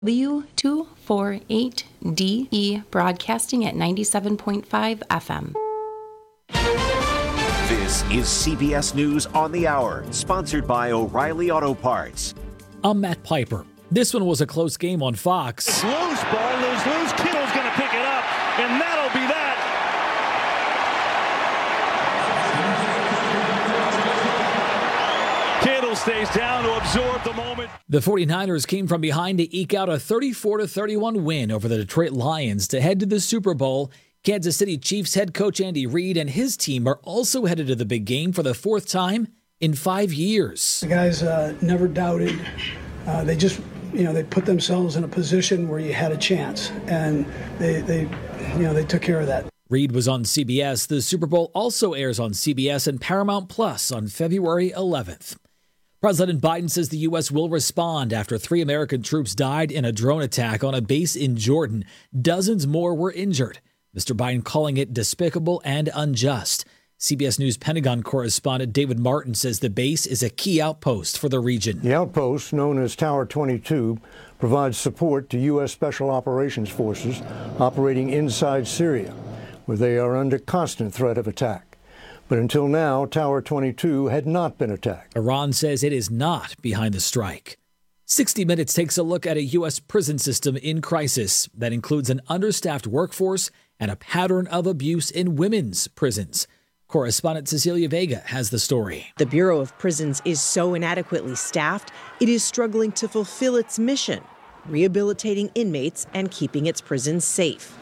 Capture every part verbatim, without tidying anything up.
W two forty-eight D E broadcasting at ninety-seven point five F M. This is C B S News on the Hour, sponsored by O'Reilly Auto Parts. I'm Matt Piper. This one was a close game on Fox. It's loose, ball, loose, loose. Kittle's going to pick it up, and that'll be that. Kittle stays down to absorb the moment. The 49ers came from behind to eke out a thirty-four to thirty-one win over the Detroit Lions to head to the Super Bowl. Kansas City Chiefs head coach Andy Reid and his team are also headed to the big game for the fourth time in five years. The guys uh, never doubted. Uh, they just, you know, they put themselves in a position where you had a chance, and they, they, you know, they took care of that. Reid was on C B S. The Super Bowl also airs on C B S and Paramount Plus on February eleventh. President Biden says the U S will respond after three American troops died in a drone attack on a base in Jordan. Dozens more were injured. Mister Biden calling it despicable and unjust. C B S News Pentagon correspondent David Martin says the base is a key outpost for the region. The outpost, known as Tower twenty-two, provides support to U S Special Operations Forces operating inside Syria, where they are under constant threat of attack. But until now, Tower twenty-two had not been attacked. Iran says it is not behind the strike. sixty minutes takes a look at a U S prison system in crisis that includes an understaffed workforce and a pattern of abuse in women's prisons. Correspondent Cecilia Vega has the story. The Bureau of Prisons is so inadequately staffed, it is struggling to fulfill its mission, rehabilitating inmates and keeping its prisons safe.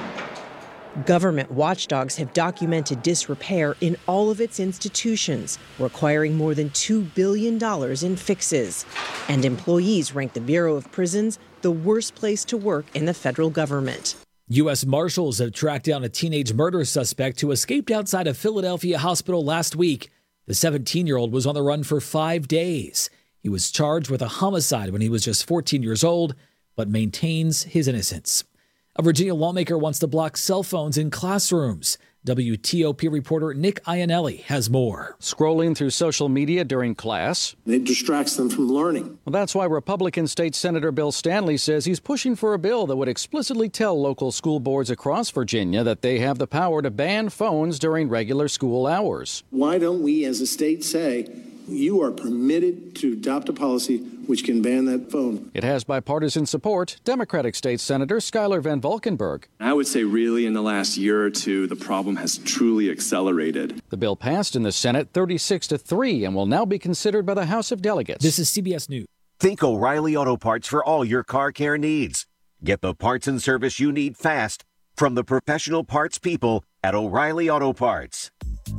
Government watchdogs have documented disrepair in all of its institutions, requiring more than two billion dollars in fixes. And employees rank the Bureau of Prisons the worst place to work in the federal government. U S Marshals have tracked down a teenage murder suspect who escaped outside a Philadelphia hospital last week. The seventeen-year-old was on the run for five days. He was charged with a homicide when he was just fourteen years old, but maintains his innocence. A Virginia lawmaker wants to block cell phones in classrooms. W T O P reporter Nick Iannelli has more. Scrolling through social media during class. It distracts them from learning. Well, that's why Republican State Senator Bill Stanley says he's pushing for a bill that would explicitly tell local school boards across Virginia that they have the power to ban phones during regular school hours. Why don't we as a state say you are permitted to adopt a policy which can ban that phone? It has bipartisan support. Democratic State Senator Schuyler Van Valkenburg. I would say really in the last year or two, the problem has truly accelerated. The bill passed in the Senate thirty-six to three and will now be considered by the House of Delegates. This is C B S News. Think O'Reilly Auto Parts for all your car care needs. Get the parts and service you need fast from the professional parts people at O'Reilly Auto Parts.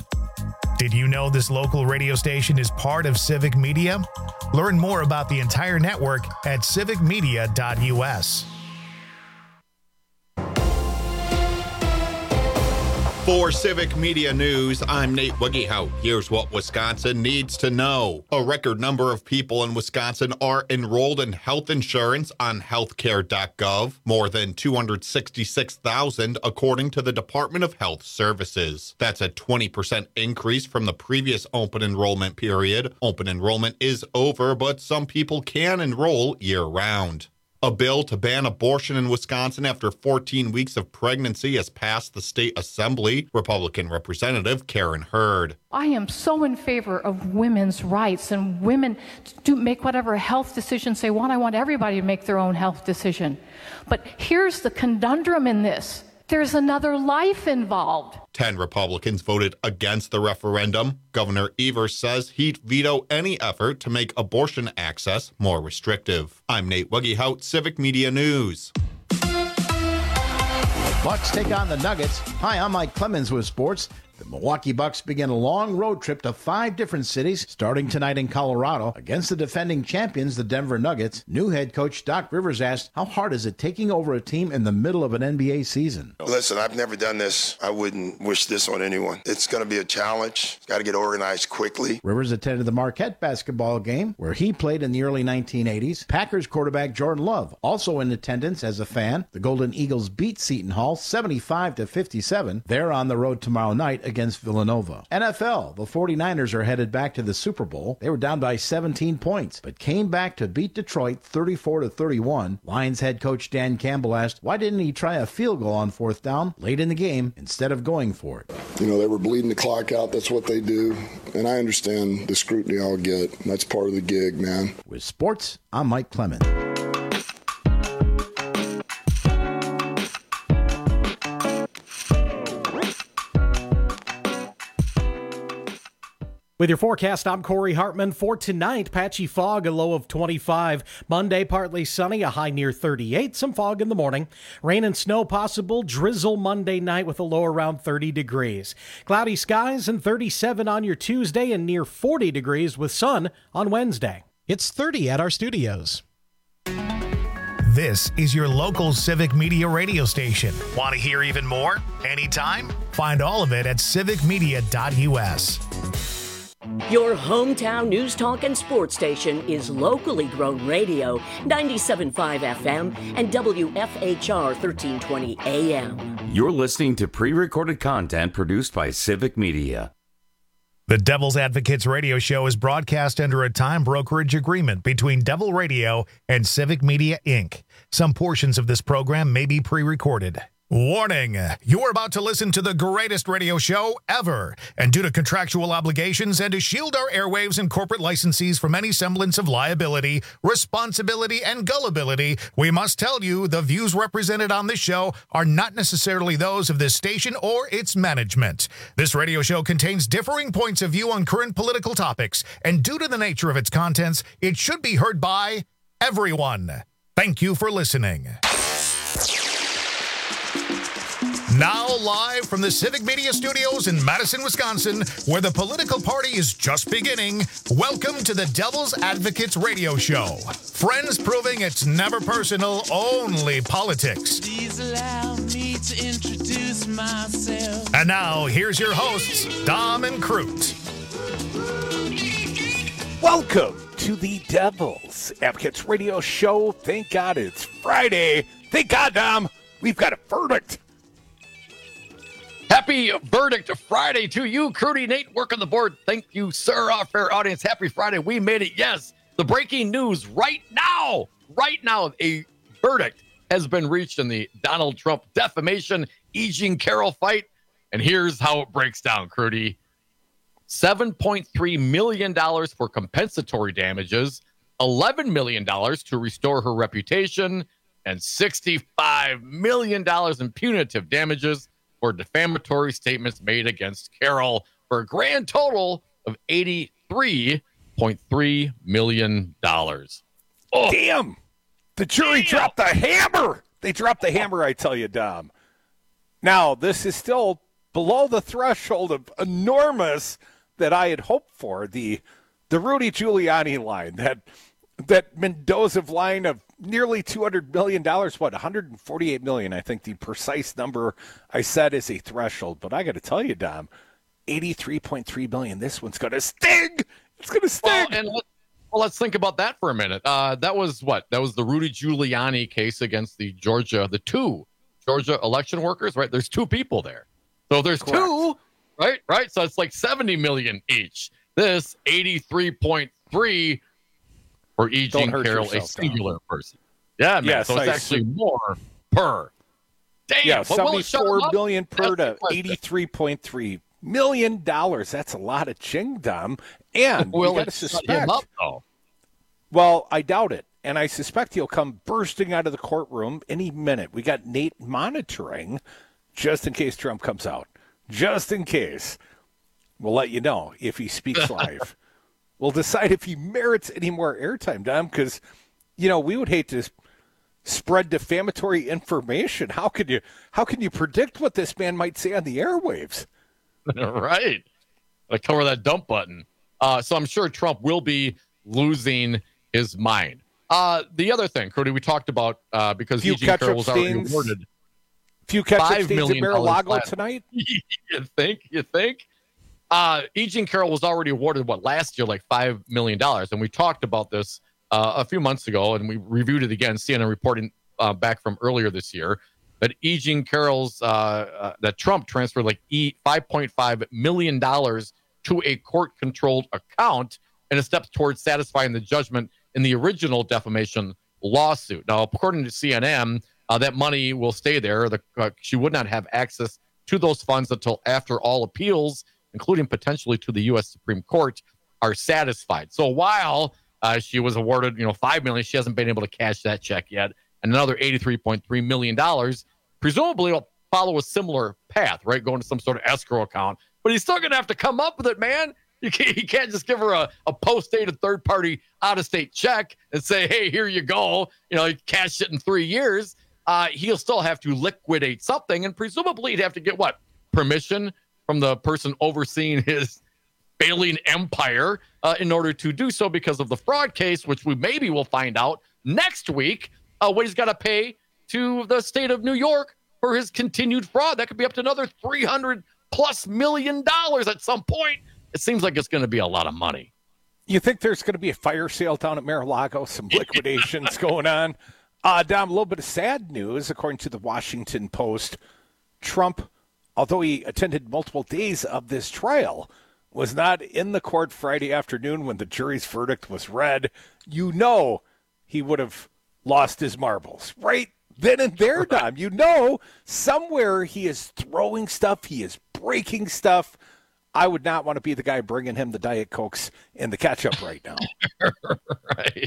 Did you know this local radio station is part of Civic Media? Learn more about the entire network at civic media dot U S. For Civic Media News, I'm Nate Wiggyhout. Here's what Wisconsin needs to know. A record number of people in Wisconsin are enrolled in health insurance on healthcare dot gov. More than two hundred sixty-six thousand, according to the Department of Health Services. That's a twenty percent increase from the previous open enrollment period. Open enrollment is over, but some people can enroll year-round. A bill to ban abortion in Wisconsin after fourteen weeks of pregnancy has passed the state assembly. Republican Representative Karen Hurd. I am so in favor of women's rights and women to make whatever health decisions they want. I want everybody to make their own health decision. But here's the conundrum in this. There's another life involved. Ten Republicans voted against the referendum. Governor Evers says he'd veto any effort to make abortion access more restrictive. I'm Nate Wiggyhout, Civic Media News. Bucks take on the Nuggets. Hi, I'm Mike Clemens with sports. The Milwaukee Bucks begin a long road trip to five different cities, starting tonight in Colorado against the defending champions, the Denver Nuggets. New head coach Doc Rivers asked, how hard is it taking over a team in the middle of an N B A season? Listen, I've never done this. I wouldn't wish this on anyone. It's going to be a challenge. It's got to get organized quickly. Rivers attended the Marquette basketball game, where he played in the early nineteen eighties. Packers quarterback Jordan Love, also in attendance as a fan. The Golden Eagles beat Seton Hall seventy-five to fifty-seven. They're on the road tomorrow night against Villanova. N F L, the 49ers are headed back to the Super Bowl. They were down by seventeen points, but came back to beat Detroit thirty-four to thirty-one. Lions head coach Dan Campbell asked, why didn't he try a field goal on fourth down late in the game instead of going for it? You know, they were bleeding the clock out. That's what they do. And I understand the scrutiny I'll get. That's part of the gig, man. With sports, I'm Mike Clemens. With your forecast, I'm Corey Hartman. For tonight, patchy fog, a low of twenty-five. Monday, partly sunny, a high near thirty-eight. Some fog in the morning. Rain and snow possible. Drizzle Monday night with a low around thirty degrees. Cloudy skies and thirty-seven on your Tuesday and near forty degrees with sun on Wednesday. It's thirty at our studios. This is your local Civic Media radio station. Want to hear even more? Anytime? Find all of it at civic media dot u s. Your hometown news, talk, and sports station is locally grown radio, ninety-seven point five F M and W F H R thirteen twenty A M. You're listening to pre-recorded content produced by Civic Media. The Devil's Advocates radio show is broadcast under a time brokerage agreement between Devil Radio and Civic Media, Incorporated. Some portions of this program may be pre-recorded. Warning, you're about to listen to the greatest radio show ever. And due to contractual obligations and to shield our airwaves and corporate licensees from any semblance of liability, responsibility, and gullibility, we must tell you the views represented on this show are not necessarily those of this station or its management. This radio show contains differing points of view on current political topics, and due to the nature of its contents, it should be heard by everyone. Thank you for listening. Now live from the Civic Media Studios in Madison, Wisconsin, where the political party is just beginning, welcome to the Devil's Advocates radio show. Friends proving it's never personal, only politics. Please allow me to introduce myself. And now, here's your hosts, Dom and Crute. Welcome to the Devil's Advocates radio show. Thank God it's Friday. Thank God, Dom, we've got a verdict. Happy Verdict Friday to you, Crudy, Nate, work on the board. Thank you, sir, our fair audience. Happy Friday. We made it. Yes, the breaking news right now, right now, a verdict has been reached in the Donald Trump defamation E. Jean Carroll fight. And here's how it breaks down, Crudy. seven point three million dollars for compensatory damages, eleven million dollars to restore her reputation, and sixty-five million dollars in punitive damages for defamatory statements made against Carroll, for a grand total of eighty-three point three million dollars. Oh, damn! The jury damn. dropped the hammer! They dropped the hammer, I tell you, Dom. Now, this is still below the threshold of enormous that I had hoped for. The the Rudy Giuliani line, that that Mendoza line of nearly two hundred million dollars, what, one hundred forty-eight million dollars, I think the precise number I said is a threshold. But I got to tell you, Dom, eighty-three point three million dollars, this one's going to sting. It's going to sting. Well, and let, well, let's think about that for a minute. Uh, that was what? That was the Rudy Giuliani case against the Georgia, the two Georgia election workers, right? There's two people there. So there's Correct. two, right? Right. So it's like seventy million dollars each. This eighty-three point three for E. Jean Carroll, yourself, a singular Tom. person. Yeah, man. Yes, so it's I actually see. more per. Damn. Yeah, seventy-four million per to eighty-three point three million dollars. That's a lot of ching, Dom. And we got to suspect. Up, well, I doubt it. And I suspect he'll come bursting out of the courtroom any minute. We got Nate monitoring just in case Trump comes out. Just in case. We'll let you know if he speaks live. We'll decide if he merits any more airtime, Dom, because, you know, we would hate to spread defamatory information. How could you how can you predict what this man might say on the airwaves? Right. I cover that dump button. Uh, so I'm sure Trump will be losing his mind. Uh, the other thing, Cody, we talked about uh, because E. Jean Carroll was already awarded few ketchup stains at Mar-a-Lago tonight. You think? You think? Uh, E. Jean Carroll was already awarded, what, last year, like five million dollars. And we talked about this uh, a few months ago, and we reviewed it again, C N N reporting uh, back from earlier this year, that E. Jean Carroll's, uh, uh, that Trump transferred like e five point five million dollars to a court-controlled account in a step towards satisfying the judgment in the original defamation lawsuit. Now, according to C N N, uh, that money will stay there. The, uh, she would not have access to those funds until after all appeals, including potentially to the U S Supreme Court, are satisfied. So while uh, she was awarded, you know, five million dollars, she hasn't been able to cash that check yet, and another eighty-three point three million dollars presumably will follow a similar path, right? Going to some sort of escrow account. But he's still going to have to come up with it, man. You can't, you can't just give her a, a post-dated third-party out-of-state check and say, hey, here you go. You know, you cash it in three years. Uh, he'll still have to liquidate something, and presumably he'd have to get, what, permission from the person overseeing his failing empire uh, in order to do so because of the fraud case, which we maybe will find out next week uh, what he's got to pay to the state of New York for his continued fraud. That could be up to another three hundred plus million dollars at some point. It seems like it's going to be a lot of money. You think there's going to be a fire sale down at Mar-a-Lago, some liquidations going on? Uh, Dom, a little bit of sad news, according to the Washington Post. Trump, although he attended multiple days of this trial, was not in the court Friday afternoon when the jury's verdict was read. You know he would have lost his marbles, right? Then and there, Dom. You know somewhere he is throwing stuff, he is breaking stuff. I would not want to be the guy bringing him the Diet Cokes and the ketchup right now. Right.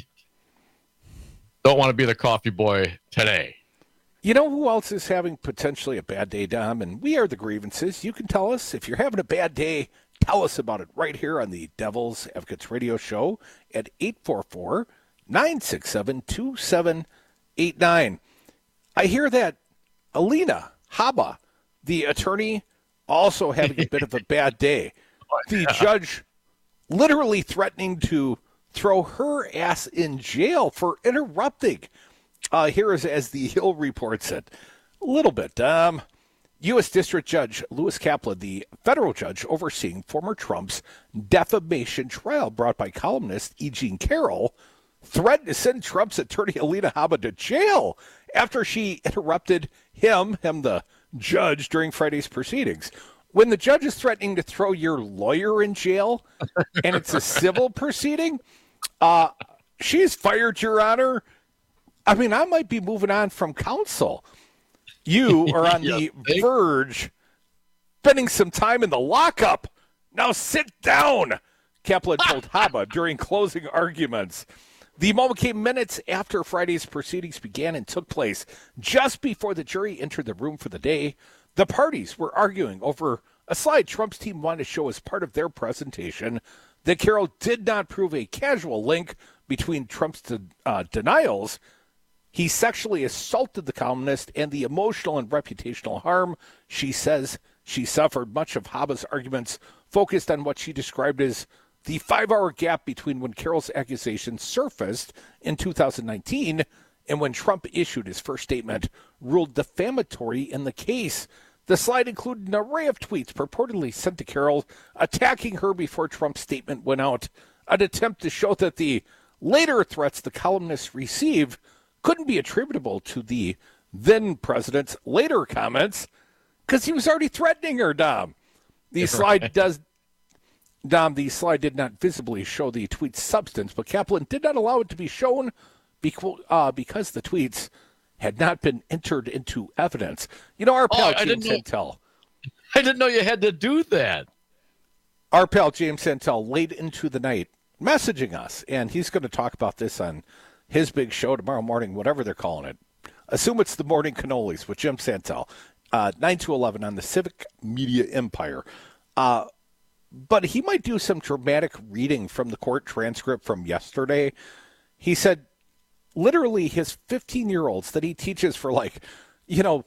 Don't want to be the coffee boy today. You know who else is having potentially a bad day, Dom? And we are the grievances. You can tell us if you're having a bad day. Tell us about it right here on the Devil's Advocates Radio Show at eight four four, nine six seven, two seven eight nine. I hear that Alina Habba, the attorney, also having a bit of a bad day. The judge literally threatening to throw her ass in jail for interrupting. Uh, here is as the Hill reports it. A little bit. Um, U S District Judge Lewis Kaplan, the federal judge overseeing former Trump's defamation trial brought by columnist E. Jean Carroll, threatened to send Trump's attorney Alina Habba to jail after she interrupted him, him the judge, during Friday's proceedings. When the judge is threatening to throw your lawyer in jail and it's a civil proceeding, uh, she's fired, Your Honor. I mean, I might be moving on from counsel. You are on the verge, spending some time in the lockup. Now sit down, Kaplan told Habba during closing arguments. The moment came minutes after Friday's proceedings began and took place. Just before the jury entered the room for the day, the parties were arguing over a slide Trump's team wanted to show as part of their presentation that Carroll did not prove a casual link between Trump's de- uh, denials. He sexually assaulted the columnist and the emotional and reputational harm she says she suffered. Much of Habba's arguments focused on what she described as the five-hour gap between when Carroll's accusations surfaced in two thousand nineteen and when Trump issued his first statement ruled defamatory in the case. The slide included an array of tweets purportedly sent to Carroll attacking her before Trump's statement went out, an attempt to show that the later threats the columnist received couldn't be attributable to the then-president's later comments because he was already threatening her, Dom. The right. slide does... Dom, the slide did not visibly show the tweet's substance, but Kaplan did not allow it to be shown because, uh, because the tweets had not been entered into evidence. You know, our pal oh, James Santel. I didn't know you had to do that. Our pal James Santel late into the night messaging us, and he's going to talk about this on his big show tomorrow morning, whatever they're calling it. Assume it's the Morning Cannolis with Jim Santel, uh, nine to eleven on the Civic Media Empire. Uh, but he might do some dramatic reading from the court transcript from yesterday. He said, literally, his fifteen-year-olds that he teaches for, like, you know,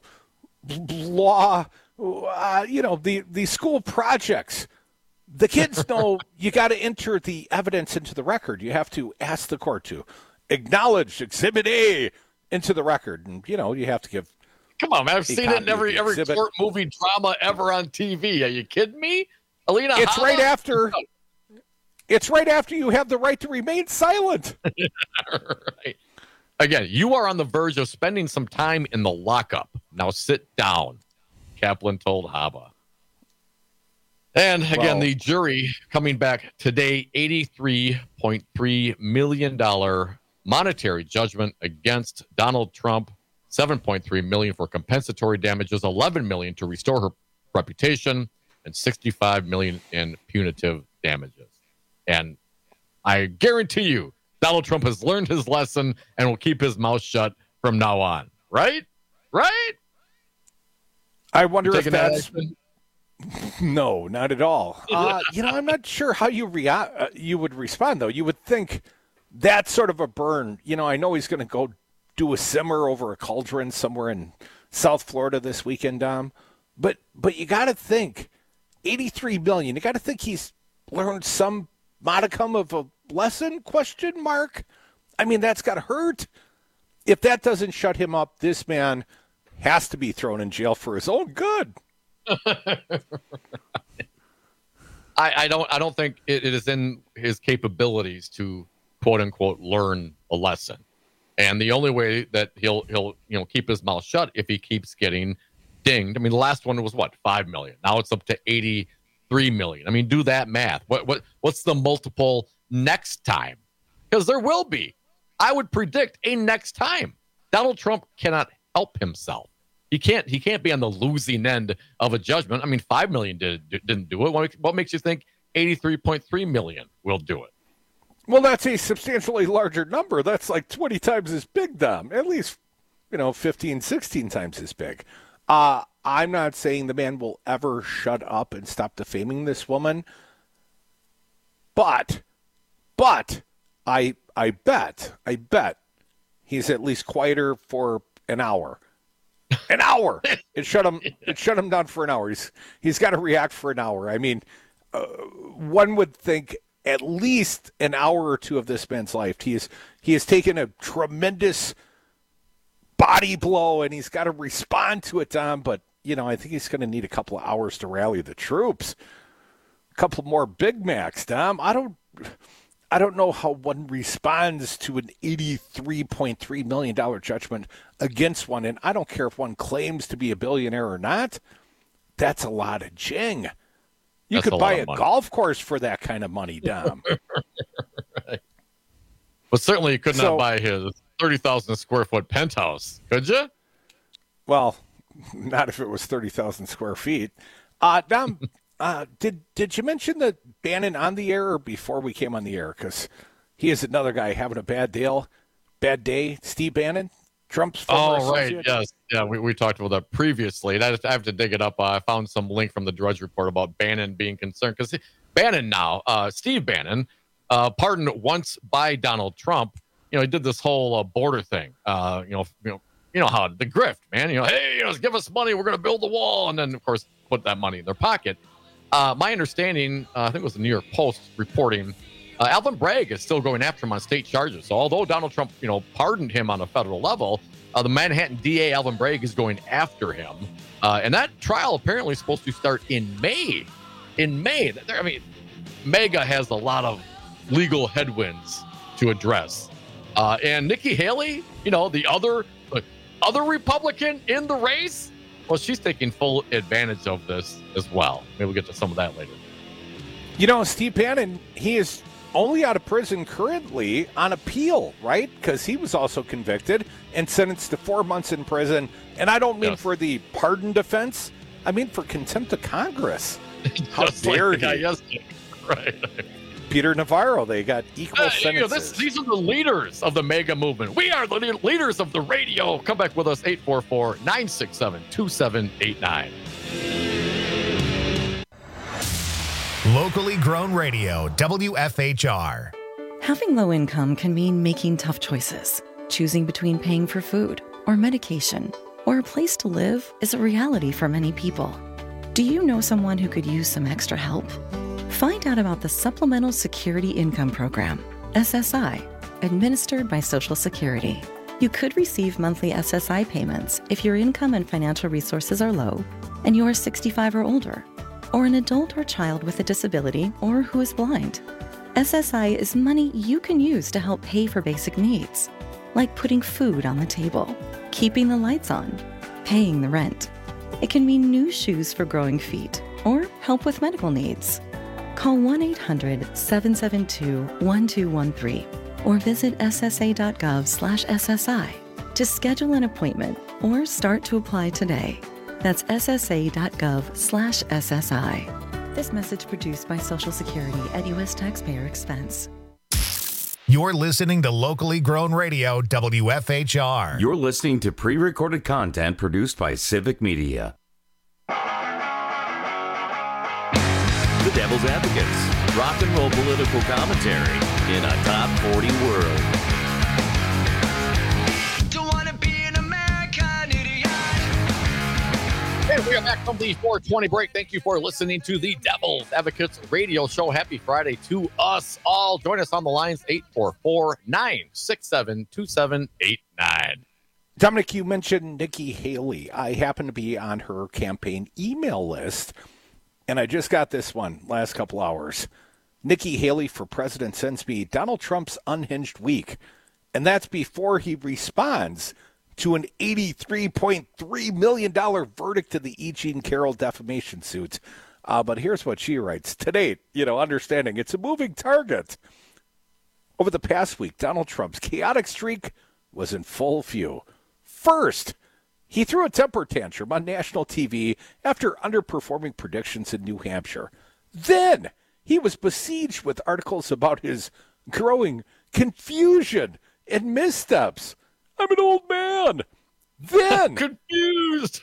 law, uh, you know, the, the school projects. The kids know you got to enter the evidence into the record. You have to ask the court to acknowledge Exhibit A into the record. And, you know, you have to give. Come on, man. I've seen it in every every exhibit. Court movie drama ever on T V. Are you kidding me? Alina It's Habba? right after. It's right after you have the right to remain silent. Right. Again, you are on the verge of spending some time in the lockup. Now sit down, Kaplan told Haba. And again, well, the jury coming back today, eighty-three point three million dollars monetary judgment against Donald Trump, seven point three million dollars for compensatory damages, eleven million dollars to restore her reputation, and sixty-five million dollars in punitive damages. And I guarantee you, Donald Trump has learned his lesson and will keep his mouth shut from now on. Right? Right? I wonder if that's... That no, not at all. Uh, you know, I'm not sure how you rea- uh, you would respond, though. You would think that's sort of a burn. You know, I know he's going to go do a simmer over a cauldron somewhere in South Florida this weekend, Dom. But but you got to think, eighty-three million dollars. You got to think he's learned some modicum of a lesson, question mark. I mean, that's got to hurt. If that doesn't shut him up, this man has to be thrown in jail for his own good. I, I don't I don't think it, it is in his capabilities to quote unquote learn a lesson. And the only way that he'll he'll you know keep his mouth shut if he keeps getting dinged. I mean, the last one was what, five million. Now it's up to eighty-three million. I mean, do that math. What what what's the multiple next time? Because there will be. I would predict a next time. Donald Trump cannot help himself. He can't. He can't be on the losing end of a judgment. I mean, five million did didn't do it. What, what makes you think eighty-three point three million will do it? Well, that's a substantially larger number. That's like twenty times as big, Dom. At least, you know, fifteen, sixteen times as big. Uh, I'm not saying the man will ever shut up and stop defaming this woman, but, but I, I bet, I bet he's at least quieter for an hour. An hour. It shut him. It shut him down for an hour. He's he's got to react for an hour. I mean, uh, one would think at least an hour or two of this man's life. He is he has taken a tremendous body blow, and he's got to respond to it, Tom. But you know, I think he's going to need a couple of hours to rally the troops. A couple more Big Macs, Tom. I don't. I don't know how one responds to an eighty-three point three million dollars judgment against one, and I don't care if one claims to be a billionaire or not. That's a lot of jing. You That's could a buy lot a of money. golf course for that kind of money, Dom. Right. But certainly you could not So- buy his thirty thousand square foot penthouse, could you? Well, not if it was thirty thousand square feet. Uh, Dom, uh, did did you mention that Bannon on the air or before we came on the air? Because he is another guy having a bad deal, bad day. Steve Bannon, Trump's former Oh, right. associate. Yes. Yeah, we, we talked about that previously. And I, just, I have to dig it up. Uh, I found some link from the Drudge Report about Bannon being concerned. Because Bannon now, uh, Steve Bannon, uh, pardoned once by Donald Trump, you know, he did this whole uh, border thing. Uh, you know, you know, you know how the grift, man. You know, hey, you know, give us money, we're going to build the wall, and then of course put that money in their pocket. Uh, my understanding, uh, I think it was the New York Post reporting, uh, Alvin Bragg is still going after him on state charges. So although Donald Trump, you know, pardoned him on a federal level, uh, the Manhattan D A Alvin Bragg is going after him, uh, and that trial apparently is supposed to start in May. In May, I mean, MAGA has a lot of legal headwinds to address. Uh, and Nikki Haley, you know, the other the other Republican in the race, well, she's taking full advantage of this as well. Maybe we'll get to some of that later. You know, Steve Bannon, he is only out of prison currently on appeal, right? Because he was also convicted and sentenced to four months in prison. And I don't mean Yes. for the pardon defense. I mean for contempt of Congress. How Just dare like the guy he? yesterday. Right. Peter Navarro, they got equal Uh, you know, sentences. this, these are the leaders of the MAGA movement. We are the le- leaders of the radio. Come back with us, eight four four, nine six seven, two seven eight nine. Locally grown radio, W F H R. Having low income can mean making tough choices. Choosing between paying for food or medication or a place to live is a reality for many people. Do you know someone who could use some extra help? Find out about the Supplemental Security Income Program, S S I, administered by Social Security. You could receive monthly S S I payments if your income and financial resources are low and you are sixty-five or older, or an adult or child with a disability or who is blind. S S I is money you can use to help pay for basic needs. like putting food on the table, keeping the lights on, paying the rent. It can mean new shoes for growing feet or help with medical needs. Call one eight hundred seven seven two one two one three or visit ssa.gov slash SSI to schedule an appointment or start to apply today. That's ssa.gov slash SSI. This message produced by Social Security at U S taxpayer expense. You're listening to locally grown radio, W F H R. You're listening to pre-recorded content produced by Civic Media. The Devil's Advocates, rock and roll political commentary in a top forty world. Don't wanna be an American idiot. Hey, we are back from the four twenty break. Thank you for listening to the Devil's Advocates radio show. Happy Friday to us all. Join us on the lines, eight four four, nine six seven, two seven eight nine. Dominic, you mentioned Nikki Haley. I happen to be on her campaign email list, and I just got this one last couple hours. Nikki Haley for president sends me Donald Trump's unhinged week, and that's before he responds to an eighty-three point three million dollars verdict in the E. Jean Carroll defamation suit. Uh, but here's what she writes. Today, you know, understanding it's a moving target. Over the past week, Donald Trump's chaotic streak was in full view. First, he threw a temper tantrum on national T V after underperforming predictions in New Hampshire. Then, he was besieged with articles about his growing confusion and missteps. I'm an old man. Then, confused.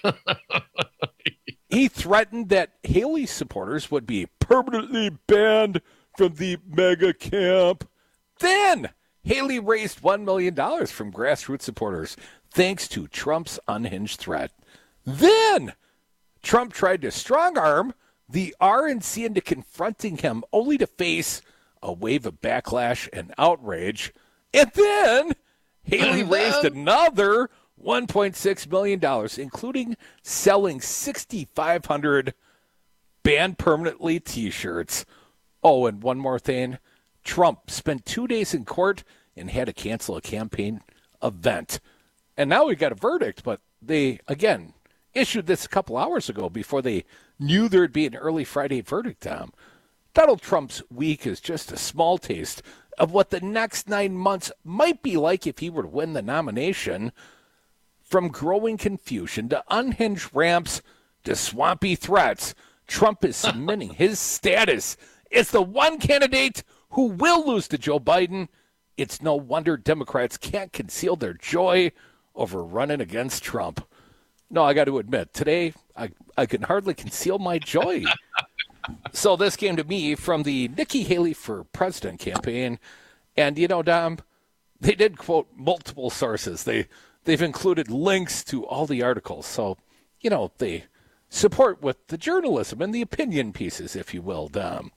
He threatened that Haley supporters would be permanently banned from the mega camp. Then, Haley raised one million dollars from grassroots supporters thanks to Trump's unhinged threat. Then, Trump tried to strong-arm the R N C into confronting him, only to face a wave of backlash and outrage. And then, Haley And raised then- another one point six million dollars, including selling six thousand five hundred banned permanently T-shirts. Oh, and one more thing. Trump spent two days in court and had to cancel a campaign event. And now we got a verdict, but they, again, issued this a couple hours ago before they knew there'd be an early Friday verdict, Tom. Donald Trump's week is just a small taste of what the next nine months might be like if he were to win the nomination. From growing confusion to unhinged ramps to swampy threats, Trump is cementing his status as the one candidate who will lose to Joe Biden. It's no wonder Democrats can't conceal their joy over running against Trump. No, I got to admit, today I, I can hardly conceal my joy. So this came to me from the Nikki Haley for President campaign. And, you know, Dom, they did quote multiple sources. They, they've included links to all the articles. So, you know, they support with the journalism and the opinion pieces, if you will, Dom.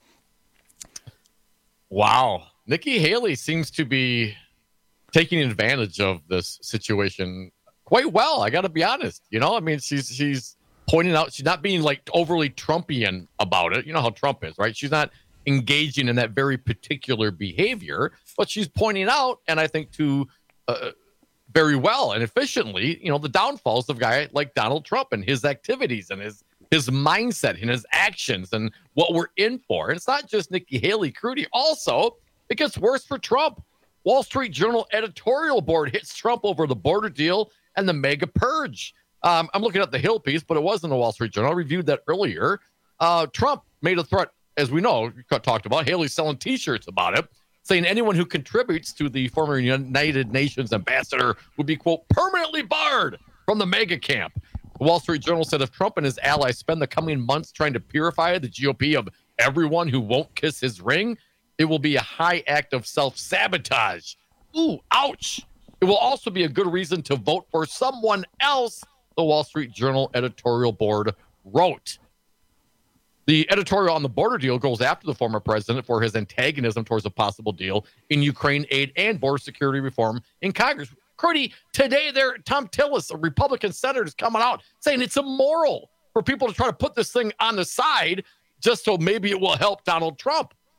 Wow. Nikki Haley seems to be taking advantage of this situation quite well. I got to be honest. You know, I mean, she's she's pointing out, she's not being like overly Trumpian about it. You know how Trump is, right? She's not engaging in that very particular behavior, but she's pointing out, and I think to uh, very well and efficiently, you know, the downfalls of a guy like Donald Trump and his activities and his his mindset and his actions and what we're in for. And it's not just Nikki Haley, Crudy. Also, it gets worse for Trump. Wall Street Journal editorial board hits Trump over the border deal and the mega purge. Um, I'm looking at the Hill piece, but it was in the Wall Street Journal. I reviewed that earlier. Uh, Trump made a threat, as we know, talked about. Haley's selling T-shirts about it, saying anyone who contributes to the former United Nations ambassador would be, quote, permanently barred from the mega camp. The Wall Street Journal said if Trump and his allies spend the coming months trying to purify the G O P of everyone who won't kiss his ring, it will be a high act of self-sabotage. Ooh, ouch. It will also be a good reason to vote for someone else, the Wall Street Journal editorial board wrote. The editorial on the border deal goes after the former president for his antagonism towards a possible deal in Ukraine aid and border security reform in Congress. Crudy, today there, Tom Tillis, a Republican senator, is coming out saying it's immoral for people to try to put this thing on the side just so maybe it will help Donald Trump.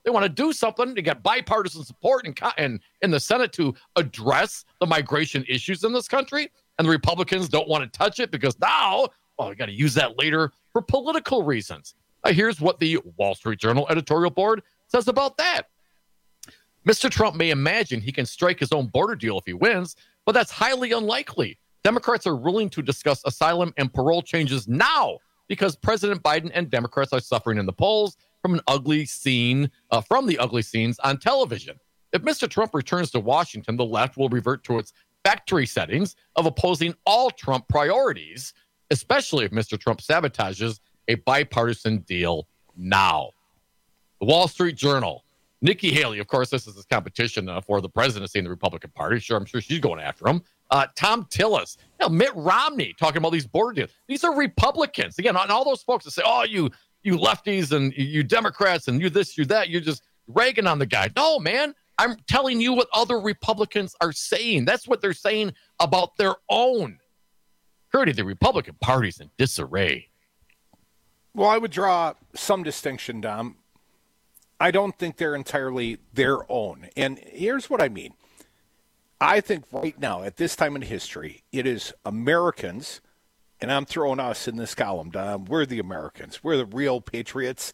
They want to do something to get bipartisan support in, in, in the Senate to address the migration issues in this country. And the Republicans don't want to touch it because now, oh, we got to use that later for political reasons. Uh, here's what the Wall Street Journal editorial board says about that. Mister Trump may imagine he can strike his own border deal if he wins, but that's highly unlikely. Democrats are willing to discuss asylum and parole changes now because President Biden and Democrats are suffering in the polls from an ugly scene, uh, from the ugly scenes on television. If Mister Trump returns to Washington, the left will revert to its factory settings of opposing all Trump priorities, especially if Mister Trump sabotages a bipartisan deal now. The Wall Street Journal. Nikki Haley, of course, this is his competition uh, for the presidency in the Republican Party. Sure, I'm sure she's going after him. Uh, Tom Tillis, you know, Mitt Romney talking about these border deals. These are Republicans. Again, and all those folks that say, oh, you you lefties and you Democrats and you this, you that, you're just ragging on the guy. No, man, I'm telling you what other Republicans are saying. That's what they're saying about their own. Curdy, the Republican Party's in disarray. Well, I would draw some distinction, Dom. I don't think they're entirely their own. And here's what I mean. I think right now, at this time in history, it is Americans, and I'm throwing us in this column, Dom. We're the Americans. We're the real patriots.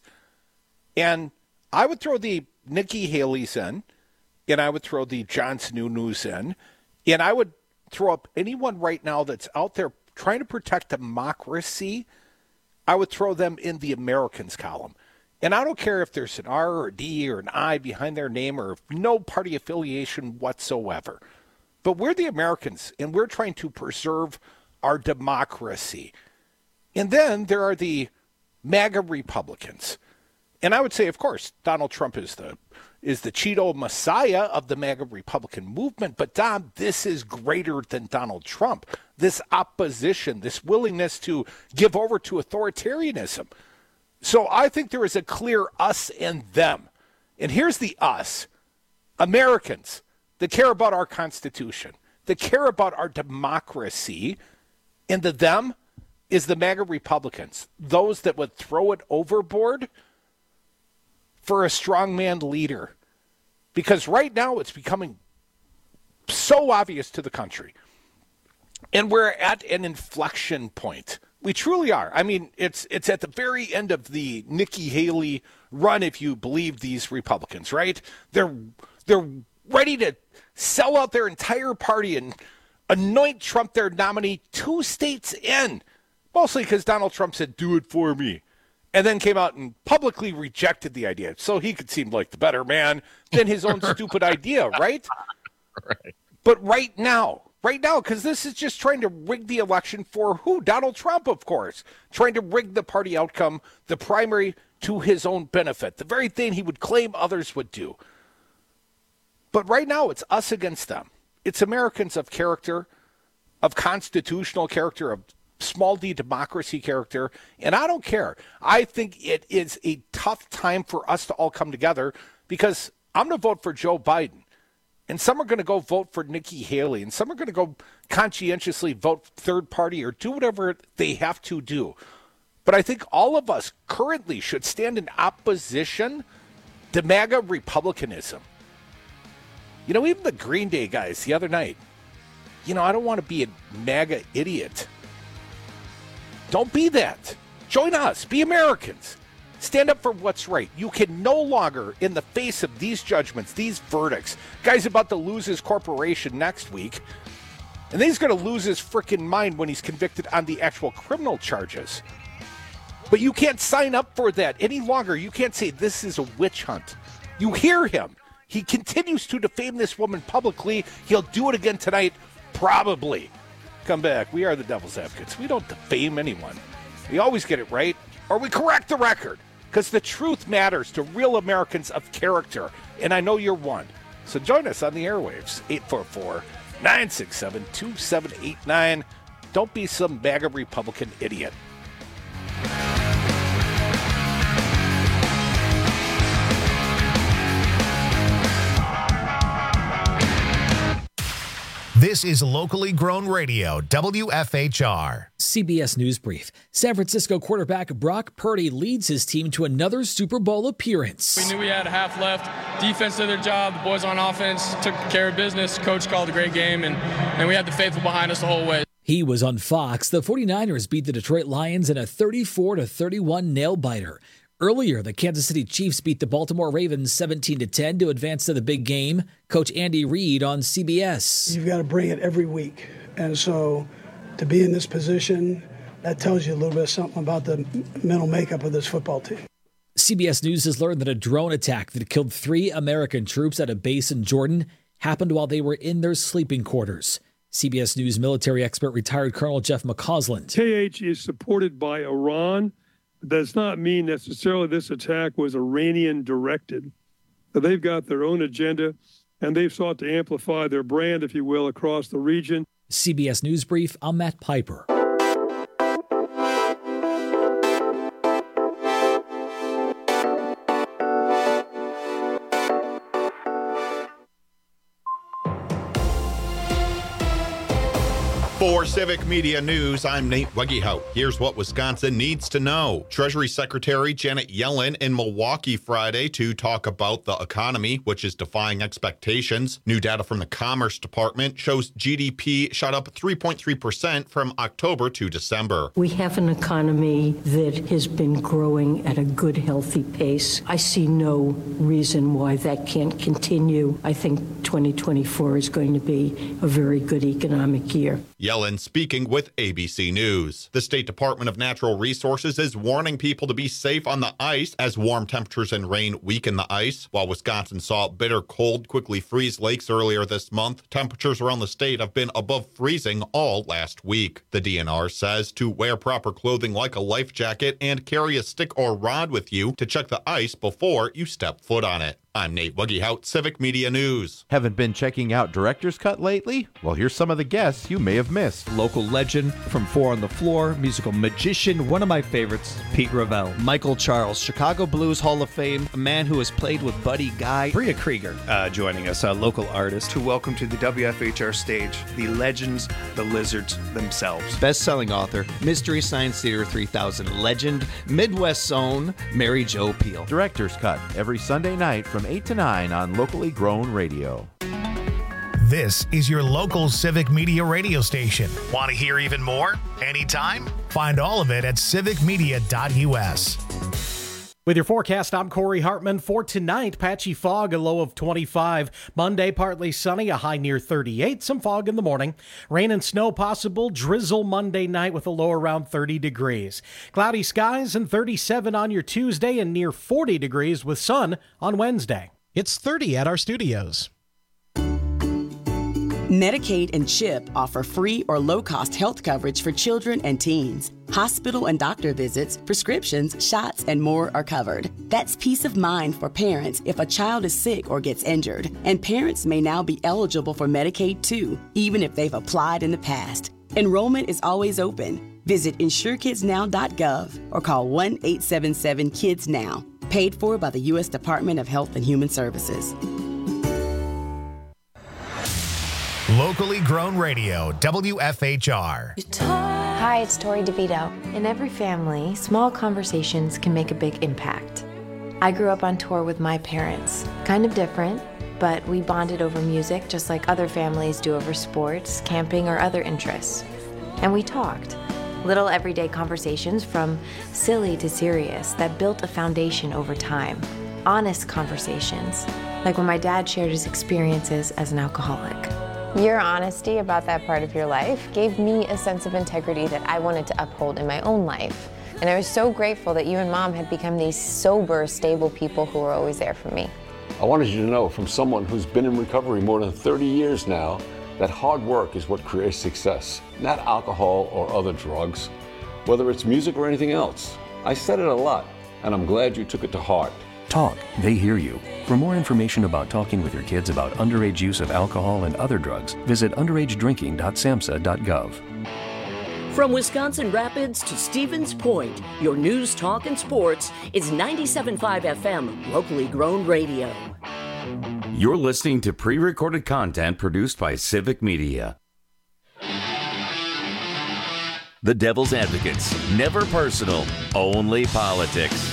And I would throw the Nikki Haley's in, and I would throw the John Sununu's in, and I would throw up anyone right now that's out there trying to protect democracy. I would throw them in the Americans column. And I don't care if there's an R or a D or an I behind their name or no party affiliation whatsoever. But we're the Americans, and we're trying to preserve our democracy. And then there are the MAGA Republicans. And I would say, of course, Donald Trump is the is the Cheeto Messiah of the MAGA Republican movement. But, Dom, this is greater than Donald Trump. This opposition, this willingness to give over to authoritarianism. So I think there is a clear us and them. And here's the us. Americans that care about our Constitution, that care about our democracy. And the them is the MAGA Republicans, those that would throw it overboard for a strongman leader. Because right now it's becoming so obvious to the country. And we're at an inflection point. We truly are. I mean, it's it's at the very end of the Nikki Haley run, if you believe these Republicans, right? They're they're ready to sell out their entire party and anoint Trump their nominee two states in, mostly because Donald Trump said, do it for me, and then came out and publicly rejected the idea so he could seem like the better man than his own stupid idea, right? Right. But right now, Right now, because this is just trying to rig the election for who? Donald Trump, of course. Trying to rig the party outcome, the primary, to his own benefit. The very thing he would claim others would do. But right now, it's us against them. It's Americans of character, of constitutional character, of small d democracy character. And I don't care. I think it is a tough time for us to all come together because I'm going to vote for Joe Biden. And some are going to go vote for Nikki Haley, and some are going to go conscientiously vote third party or do whatever they have to do. But I think all of us currently should stand in opposition to MAGA Republicanism. You know, even the Green Day guys the other night, you know, I don't want to be a MAGA idiot. Don't be that. Join us. Be Americans. Stand up for what's right. You can no longer, in the face of these judgments, these verdicts, guy's about to lose his corporation next week, and then he's going to lose his freaking mind when he's convicted on the actual criminal charges. But you can't sign up for that any longer. You can't say this is a witch hunt. You hear him. He continues to defame this woman publicly. He'll do it again tonight, probably. Come back. We are the Devil's Advocates. We don't defame anyone. We always get it right, or we correct the record. Because the truth matters to real Americans of character. And I know you're one. So join us on the airwaves. eight four four, nine six seven, two seven eight nine. Don't be some MAGA Republican idiot. This is locally grown radio, W F H R. C B S News Brief. San Francisco quarterback Brock Purdy leads his team to another Super Bowl appearance. We knew we had a half left. Defense did their job. The boys on offense took care of business. Coach called a great game, and, and we had the faithful behind us the whole way. He was on Fox. The 49ers beat the Detroit Lions in a thirty-four to thirty-one nail-biter. Earlier, the Kansas City Chiefs beat the Baltimore Ravens seventeen to ten to advance to the big game. Coach Andy Reid on C B S. You've got to bring it every week. And so to be in this position, that tells you a little bit something about the mental makeup of this football team. C B S News has learned that a drone attack that killed three American troops at a base in Jordan happened while they were in their sleeping quarters. C B S News military expert retired Colonel Jeff McCausland. K H is supported by Iran. Does not mean necessarily this attack was Iranian directed. They've got their own agenda, and they've sought to amplify their brand, if you will, across the region. C B S News Brief, I'm Matt Piper. For Civic Media News, I'm Nate Wegehout. Here's what Wisconsin needs to know. Treasury Secretary Janet Yellen in Milwaukee Friday to talk about the economy, which is defying expectations. New data from the Commerce Department shows G D P shot up three point three percent from October to December. We have an economy that has been growing at a good, healthy pace. I see no reason why that can't continue. I think twenty twenty-four is going to be a very good economic year. Yellen speaking with A B C News. The State Department of Natural Resources is warning people to be safe on the ice as warm temperatures and rain weaken the ice. While Wisconsin saw bitter cold quickly freeze lakes earlier this month, temperatures around the state have been above freezing all last week. The D N R says to wear proper clothing like a life jacket and carry a stick or rod with you to check the ice before you step foot on it. I'm Nate Wegehout, Civic Media News. Haven't been checking out Director's Cut lately? Well, here's some of the guests you may have missed. Local legend from Four on the Floor, musical magician, one of my favorites, Pete Ravel. Michael Charles, Chicago Blues Hall of Fame, a man who has played with Buddy Guy. Bria Krieger uh, joining us, a local artist. To welcome to the W F H R stage, the legends, the lizards themselves. Best-selling author, Mystery Science Theater three thousand legend, Midwest's own, Mary Jo Peil. Director's Cut, every Sunday night from eight to nine on locally grown radio. This is your local Civic Media radio station. Want to hear even more? Anytime? Find all of it at civic media dot U S. With your forecast, I'm Corey Hartman. For tonight, patchy fog, a low of twenty-five. Monday, partly sunny, a high near thirty-eight. Some fog in the morning. Rain and snow possible. Drizzle Monday night with a low around thirty degrees. Cloudy skies and thirty-seven on your Tuesday and near forty degrees with sun on Wednesday. It's thirty at our studios. Medicaid and CHIP offer free or low-cost health coverage for children and teens. Hospital and doctor visits, prescriptions, shots, and more are covered. That's peace of mind for parents if a child is sick or gets injured. And parents may now be eligible for Medicaid too, even if they've applied in the past. Enrollment is always open. Visit insure kids now dot gov or call one eight seven seven kids now. Paid for by the U S Department of Health and Human Services. Locally grown radio, W F H R. Hi, it's Tori DeVito. In every family, small conversations can make a big impact. I grew up on tour with my parents. Kind of different, but we bonded over music just like other families do over sports, camping, or other interests. And we talked. Little everyday conversations from silly to serious that built a foundation over time. Honest conversations, like when my dad shared his experiences as an alcoholic. Your honesty about that part of your life gave me a sense of integrity that I wanted to uphold in my own life. And I was so grateful that you and Mom had become these sober, stable people who were always there for me. I wanted you to know from someone who's been in recovery more than thirty years now that hard work is what creates success, not alcohol or other drugs, whether it's music or anything else. I said it a lot, and I'm glad you took it to heart. Talk, they hear you. For more information about talking with your kids about underage use of alcohol and other drugs, visit underage drinking dot samhsa dot gov. From Wisconsin Rapids to Stevens Point, your news, talk, and sports is ninety-seven point five F M, locally grown radio. You're listening to pre-recorded content produced by Civic Media. The Devil's Advocates. Never personal, only politics.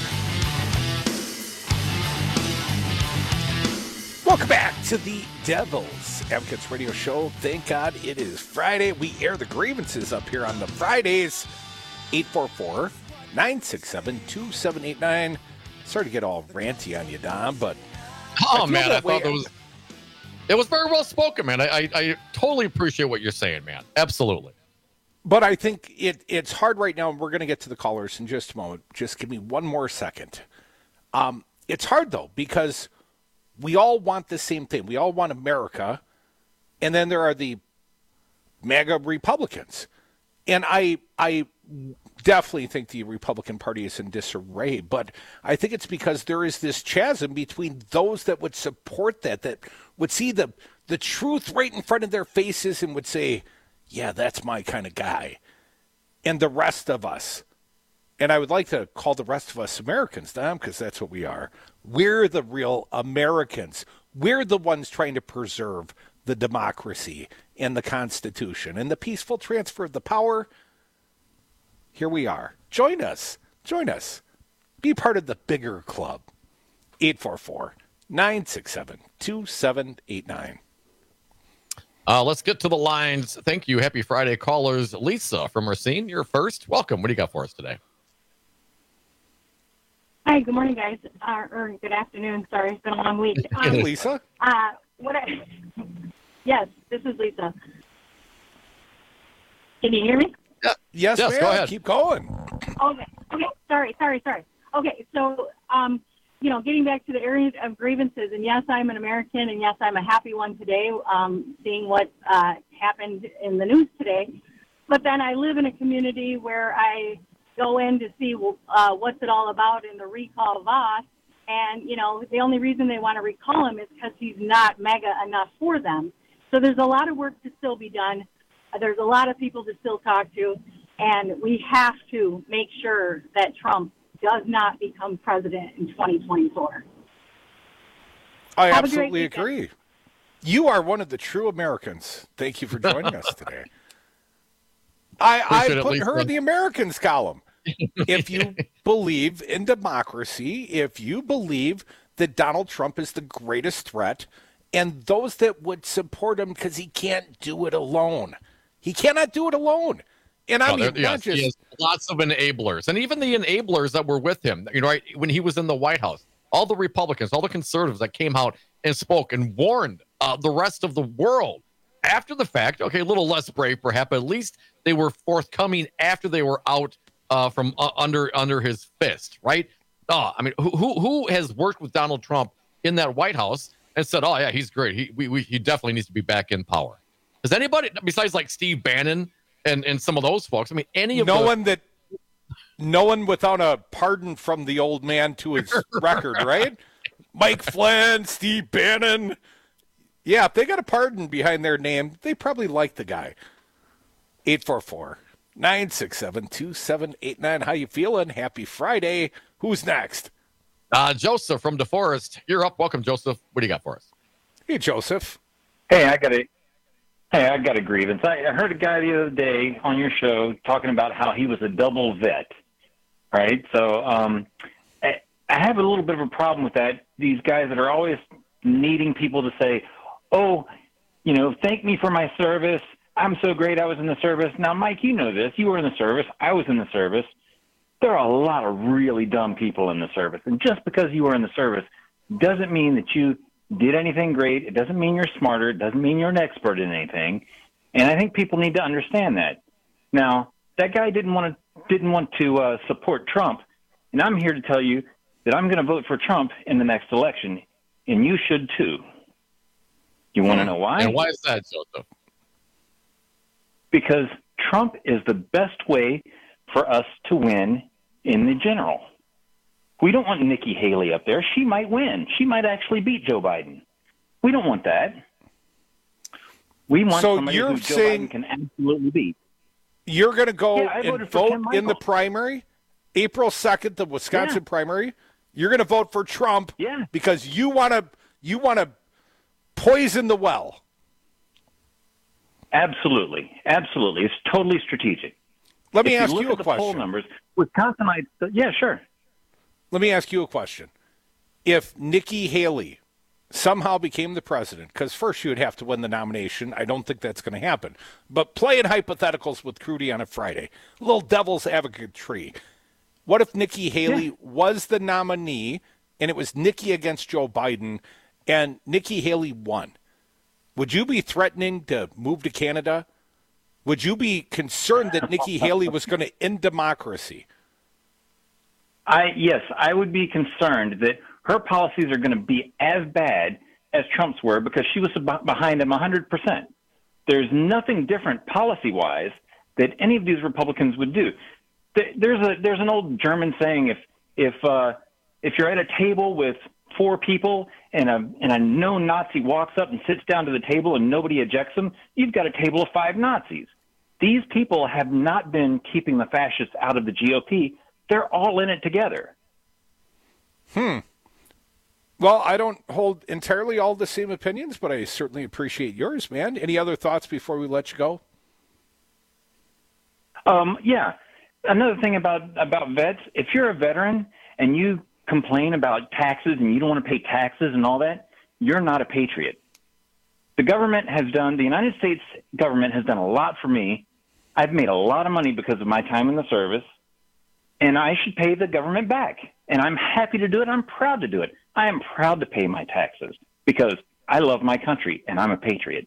Welcome back to the Devil's Advocates Radio Show. Thank God it is Friday. We air the grievances up here on the Fridays. eight four four, nine six seven, two seven eight nine. Sorry to get all ranty on you, Don, but... Oh, I man, I thought it was... It was very well spoken, man. I, I, I totally appreciate what you're saying, man. Absolutely. But I think it it's hard right now, and we're going to get to the callers in just a moment. Just give me one more second. Um, it's hard, though, because we all want the same thing. We all want America, and then there are the MAGA Republicans. And I I definitely think the Republican Party is in disarray, but I think it's because there is this chasm between those that would support that, that would see the, the truth right in front of their faces and would say, yeah, that's my kind of guy, and the rest of us. And I would like to call the rest of us Americans, Dom, because that's what we are. We're the real Americans. We're the ones trying to preserve the democracy and the Constitution and the peaceful transfer of the power. Here we are. Join us. Join us. Be part of the bigger club. eight four four, nine six seven, two seven eight nine. Uh, let's get to the lines. Thank you. Happy Friday, callers. Lisa from Racine, you're first. Welcome. What do you got for us today? Hi, good morning, guys. Uh, or good afternoon. Sorry, it's been a long week. Um, Lisa? Uh, what I, yes, this is Lisa. Can you hear me? Yeah. Yes, yes, ma'am. go ahead. Keep going. Okay. Okay. Sorry. Sorry. Sorry. Okay. So, um, you know, getting back to the area of grievances, and yes, I'm an American, and yes, I'm a happy one today, um, seeing what uh, happened in the news today. But then I live in a community where I go in to see uh, what's it all about in the recall of Voss. And, you know, the only reason they want to recall him is because he's not mega enough for them. So there's a lot of work to still be done. There's a lot of people to still talk to. And we have to make sure that Trump does not become president in twenty twenty-four. I Have absolutely agree. You are one of the true Americans. Thank you for joining us today. I, I put her in the Americans column. If you believe in democracy, if you believe that Donald Trump is the greatest threat, and those that would support him because he can't do it alone. He cannot do it alone. And I no, mean, there, not yes, just... he has lots of enablers. And even the enablers that were with him, you know, right, when he was in the White House, all the Republicans, all the conservatives that came out and spoke and warned uh, the rest of the world after the fact. Okay, a little less brave, perhaps, but at least they were forthcoming after they were out uh, from uh, under under his fist, right? Oh, I mean, who, who who has worked with Donald Trump in that White House and said, oh, yeah, he's great. He we, we, he definitely needs to be back in power. Has anybody, besides like Steve Bannon and, and some of those folks, I mean, any of no the, one that no one without a pardon from the old man to his record, right? Mike Flynn, Steve Bannon. Yeah, if they got a pardon behind their name, they probably like the guy. eight four four, nine six seven, two seven eight nine. How you feeling? Happy Friday. Who's next? Uh, Joseph from DeForest. You're up. Welcome, Joseph. What do you got for us? Hey, Joseph. Hey, I got a hey, I got a grievance. I, I heard a guy the other day on your show talking about how he was a double vet, right? So um, I, I have a little bit of a problem with that. These guys that are always needing people to say, oh, you know, thank me for my service. I'm so great I was in the service. Now, Mike, you know this. You were in the service. I was in the service. There are a lot of really dumb people in the service. And just because you were in the service doesn't mean that you did anything great. It doesn't mean you're smarter. It doesn't mean you're an expert in anything. And I think people need to understand that. Now, that guy didn't want to didn't want to uh, support Trump. And I'm here to tell you that I'm going to vote for Trump in the next election. And you should, too. You want to know why? And why is that, Joseph? Because Trump is the best way for us to win in the general. We don't want Nikki Haley up there. She might win. She might actually beat Joe Biden. We don't want that. We want so somebody you're who Joe saying Biden can absolutely beat. You're going to go Yeah, I and voted for Tim vote in the Michael. primary? April second, the Wisconsin Yeah. primary? You're going to vote for Trump yeah. because you want to you want to poison the well. Absolutely. Absolutely. It's totally strategic. Let me if ask you, you, look a at question. The poll numbers, Wisconsinites, yeah, sure. Let me ask you a question. If Nikki Haley somehow became the president, because first you would have to win the nomination. I don't think that's going to happen. But playing hypotheticals with Crudy on a Friday, a little devil's advocate tree. What if Nikki Haley yeah. was the nominee and it was Nikki against Joe Biden and Nikki Haley won? Would you be threatening to move to Canada? Would you be concerned that Nikki Haley was going to end democracy? I yes, I would be concerned that her policies are going to be as bad as Trump's were because she was behind him one hundred percent. There's nothing different policy-wise that any of these Republicans would do. There's a there's an old German saying: if if uh, if you're at a table with four people and a and a known Nazi walks up and sits down to the table and nobody ejects them, you've got a table of five Nazis. These people have not been keeping the fascists out of the G O P. They're all in it together. Hmm. Well, I don't hold entirely all the same opinions, but I certainly appreciate yours, man. Any other thoughts before we let you go? Um, yeah. Another thing about, about vets, if you're a veteran and you complain about taxes and you don't want to pay taxes and all that, you're not a patriot. The government has done, the United States government has done a lot for me. I've made a lot of money because of my time in the service, and I should pay the government back. And I'm happy to do it. I'm proud to do it. I am proud to pay my taxes because I love my country and I'm a patriot.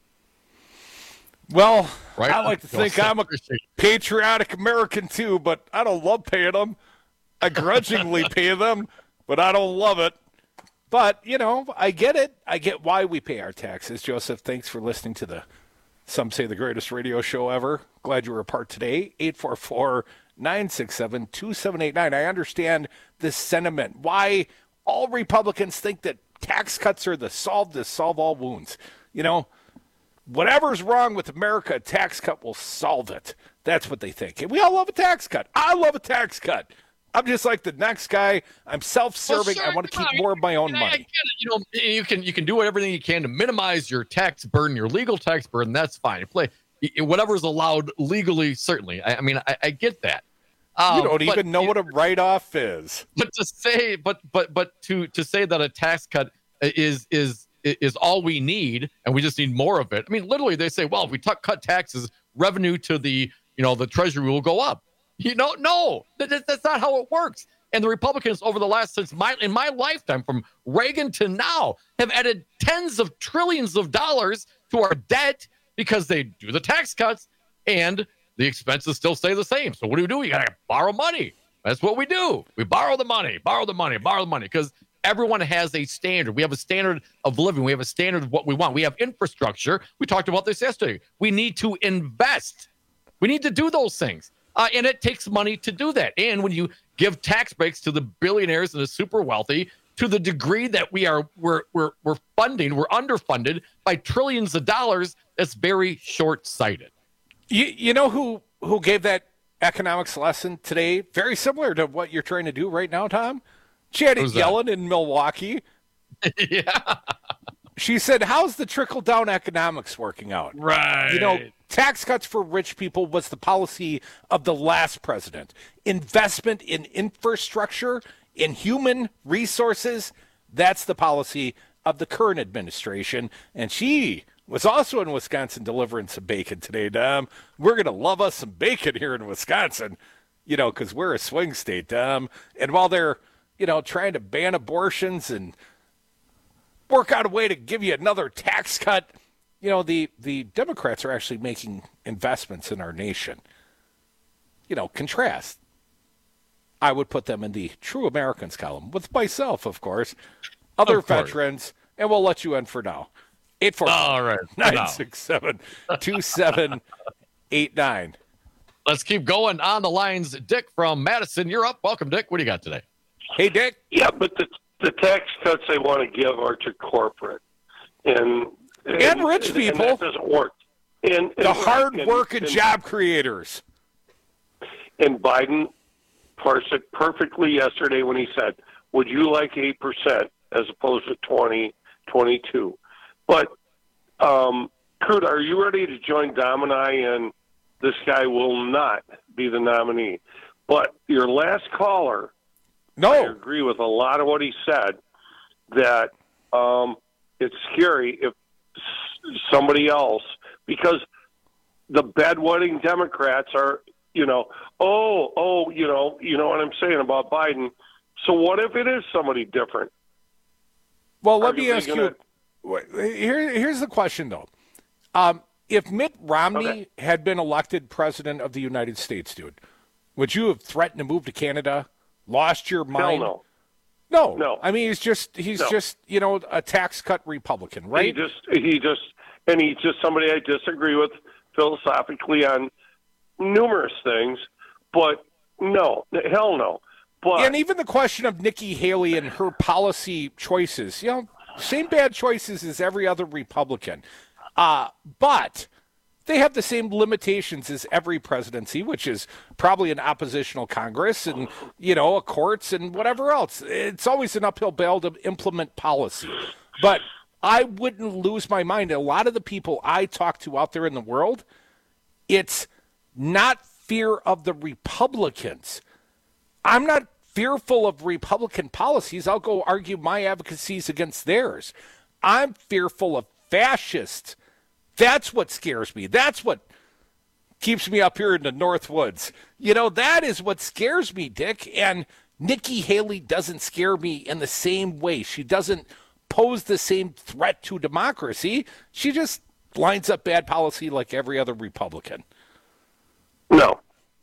Well, right. I like to think I'm a patriotic American too, but I don't love paying them. I grudgingly pay them, but I don't love it. But, you know, I get it. I get why we pay our taxes. Joseph, thanks for listening to the, some say the greatest radio show ever. Glad you were a part today. eight four four, nine six seven, two seven eight nine. I understand this sentiment. Why all Republicans think that tax cuts are the solve to solve all wounds. You know, whatever's wrong with America, a tax cut will solve it. That's what they think. And we all love a tax cut. I love a tax cut. I'm just like the next guy. I'm self-serving. Well, sure, I want to keep more of my own I, money. I get it. You know, you can you can do everything you can to minimize your tax burden, your legal tax burden. That's fine. You play whatever's allowed legally. Certainly, I, I mean, I, I get that. Um, you don't but, even know what a write-off is. But to say, but but but to to say that a tax cut is is is all we need, and we just need more of it. I mean, literally, they say, well, if we t- cut taxes, revenue to the you know the Treasury will go up. You know, no, that, that's not how it works. And the Republicans over the last, since my, in my lifetime, from Reagan to now, have added tens of trillions of dollars to our debt because they do the tax cuts and the expenses still stay the same. So what do we do? You got to borrow money. That's what we do. We borrow the money, borrow the money, borrow the money because everyone has a standard. We have a standard of living. We have a standard of what we want. We have infrastructure. We talked about this yesterday. We need to invest. We need to do those things. Uh, and it takes money to do that. And when you give tax breaks to the billionaires and the super wealthy, to the degree that we are we're we're we're funding, we're underfunded by trillions of dollars, that's very short-sighted. You you know who who gave that economics lesson today? Very similar to what you're trying to do right now, Tom. Janet Yellen in Milwaukee. Yeah. She said, how's the trickle-down economics working out? Right. You know, tax cuts for rich people was the policy of the last president. Investment in infrastructure, in human resources, that's the policy of the current administration. And she was also in Wisconsin delivering some bacon today, Dom. We're going to love us some bacon here in Wisconsin, you know, because we're a swing state, Dom. And while they're, you know, trying to ban abortions and work out a way to give you another tax cut, you know, the, the Democrats are actually making investments in our nation. You know, contrast. I would put them in the true Americans column with myself, of course, other of course. veterans, and we'll let you in for now. eight four four, nine six seven, two seven eight nine. Let's keep going on the lines. Dick from Madison, you're up. Welcome, Dick. What do you got today? Hey, Dick. Yeah, but the the tax cuts they want to give are to corporate and and, and rich and, people. And that doesn't work. And, and the hard and, work and, and job creators. And Biden parsed it perfectly yesterday when he said, "Would you like eight percent as opposed to twenty, twenty-two?" But, um, Kurt, are you ready to join Dom and I in this guy will not be the nominee? But your last caller, no, I agree with a lot of what he said, that um, it's scary if somebody else, because the bedwetting Democrats are, you know, oh, oh, you know, you know what I'm saying about Biden. So what if it is somebody different? Well, let Are me you ask gonna... you. Here, here's the question, though. Um, if Mitt Romney okay. had been elected president of the United States, dude, would you have threatened to move to Canada? Lost your mind? Hell No, no. No. I mean, he's just he's No. just you know a tax cut Republican, right? He just he just and he's just somebody I disagree with philosophically on numerous things, but no, hell no. But and even the question of Nikki Haley and her policy choices, you know, same bad choices as every other Republican, uh, but they have the same limitations as every presidency, which is probably an oppositional Congress and, you know, a courts and whatever else. It's always an uphill battle to implement policy. But I wouldn't lose my mind. A lot of the people I talk to out there in the world, it's not fear of the Republicans. I'm not fearful of Republican policies. I'll go argue my advocacies against theirs. I'm fearful of fascists. That's what scares me. That's what keeps me up here in the North Woods. You know, that is what scares me, Dick. And Nikki Haley doesn't scare me in the same way. She doesn't pose the same threat to democracy. She just lines up bad policy like every other Republican. No.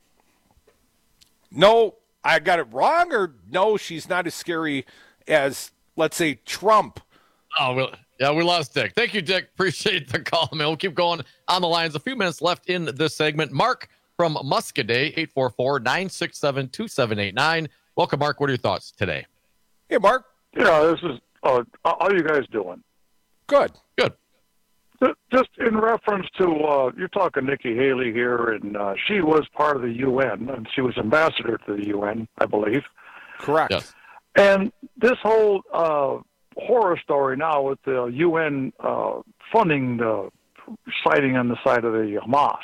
No, I got it wrong, or no, she's not as scary as, let's say, Trump. Oh, well. Yeah, we lost Dick. Thank you, Dick. Appreciate the call, man. We'll keep going on the lines. A few minutes left in this segment. Mark from Muscadet, eight four four, nine six seven, two seven eight nine. Welcome, Mark. What are your thoughts today? Hey, Mark. Yeah, this is, uh, how are you guys doing? Good. Good. Just in reference to, uh, you're talking Nikki Haley here, and uh, she was part of the U N, and she was ambassador to the U N, I believe. Correct. Yes. And this whole uh, horror story now with the U N uh, funding the sighting on the side of the Hamas.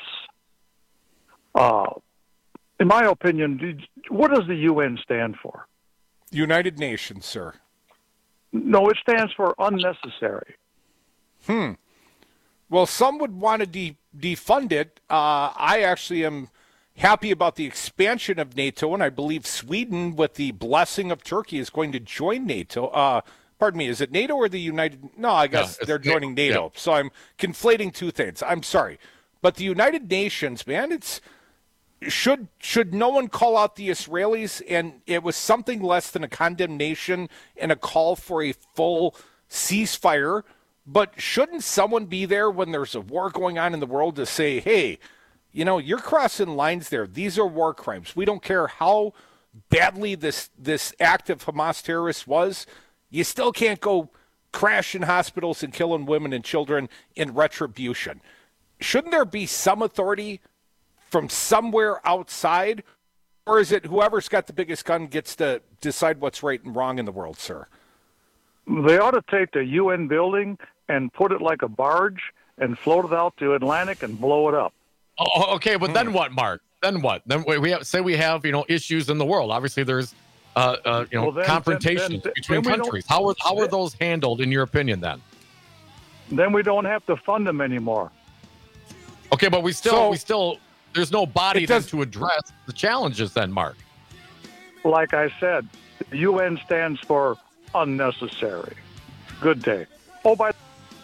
Uh, in my opinion, did, what does the U N stand for? United Nations, sir. No, it stands for unnecessary. Hmm. Well, some would want to de- defund it. Uh, I actually am happy about the expansion of NATO, and I believe Sweden, with the blessing of Turkey, is going to join NATO. Uh, pardon me, is it NATO or the United? No, I guess no, they're joining NATO. Yeah. So I'm conflating two things. I'm sorry. But the United Nations, man, it's should should no one call out the Israelis, and it was something less than a condemnation and a call for a full ceasefire. But shouldn't someone be there when there's a war going on in the world to say, hey, you know, you're crossing lines there. These are war crimes. We don't care how badly this this act of Hamas terrorists was. You still can't go crashing hospitals and killing women and children in retribution. Shouldn't there be some authority from somewhere outside? Or is it whoever's got the biggest gun gets to decide what's right and wrong in the world, sir? They ought to take the U N building and put it like a barge and float it out to Atlantic and blow it up. Oh, okay, but hmm. then what, Mark? Then what? Then we have say we have you know issues in the world. Obviously, there's uh, uh you know well, then, confrontations then, then, between then countries. How are how are those handled in your opinion? Then then we don't have to fund them anymore. Okay, but we still so, we still there's no body then to address the challenges. Then, Mark. Like I said, the U N stands for unnecessary. Good day. Oh, by.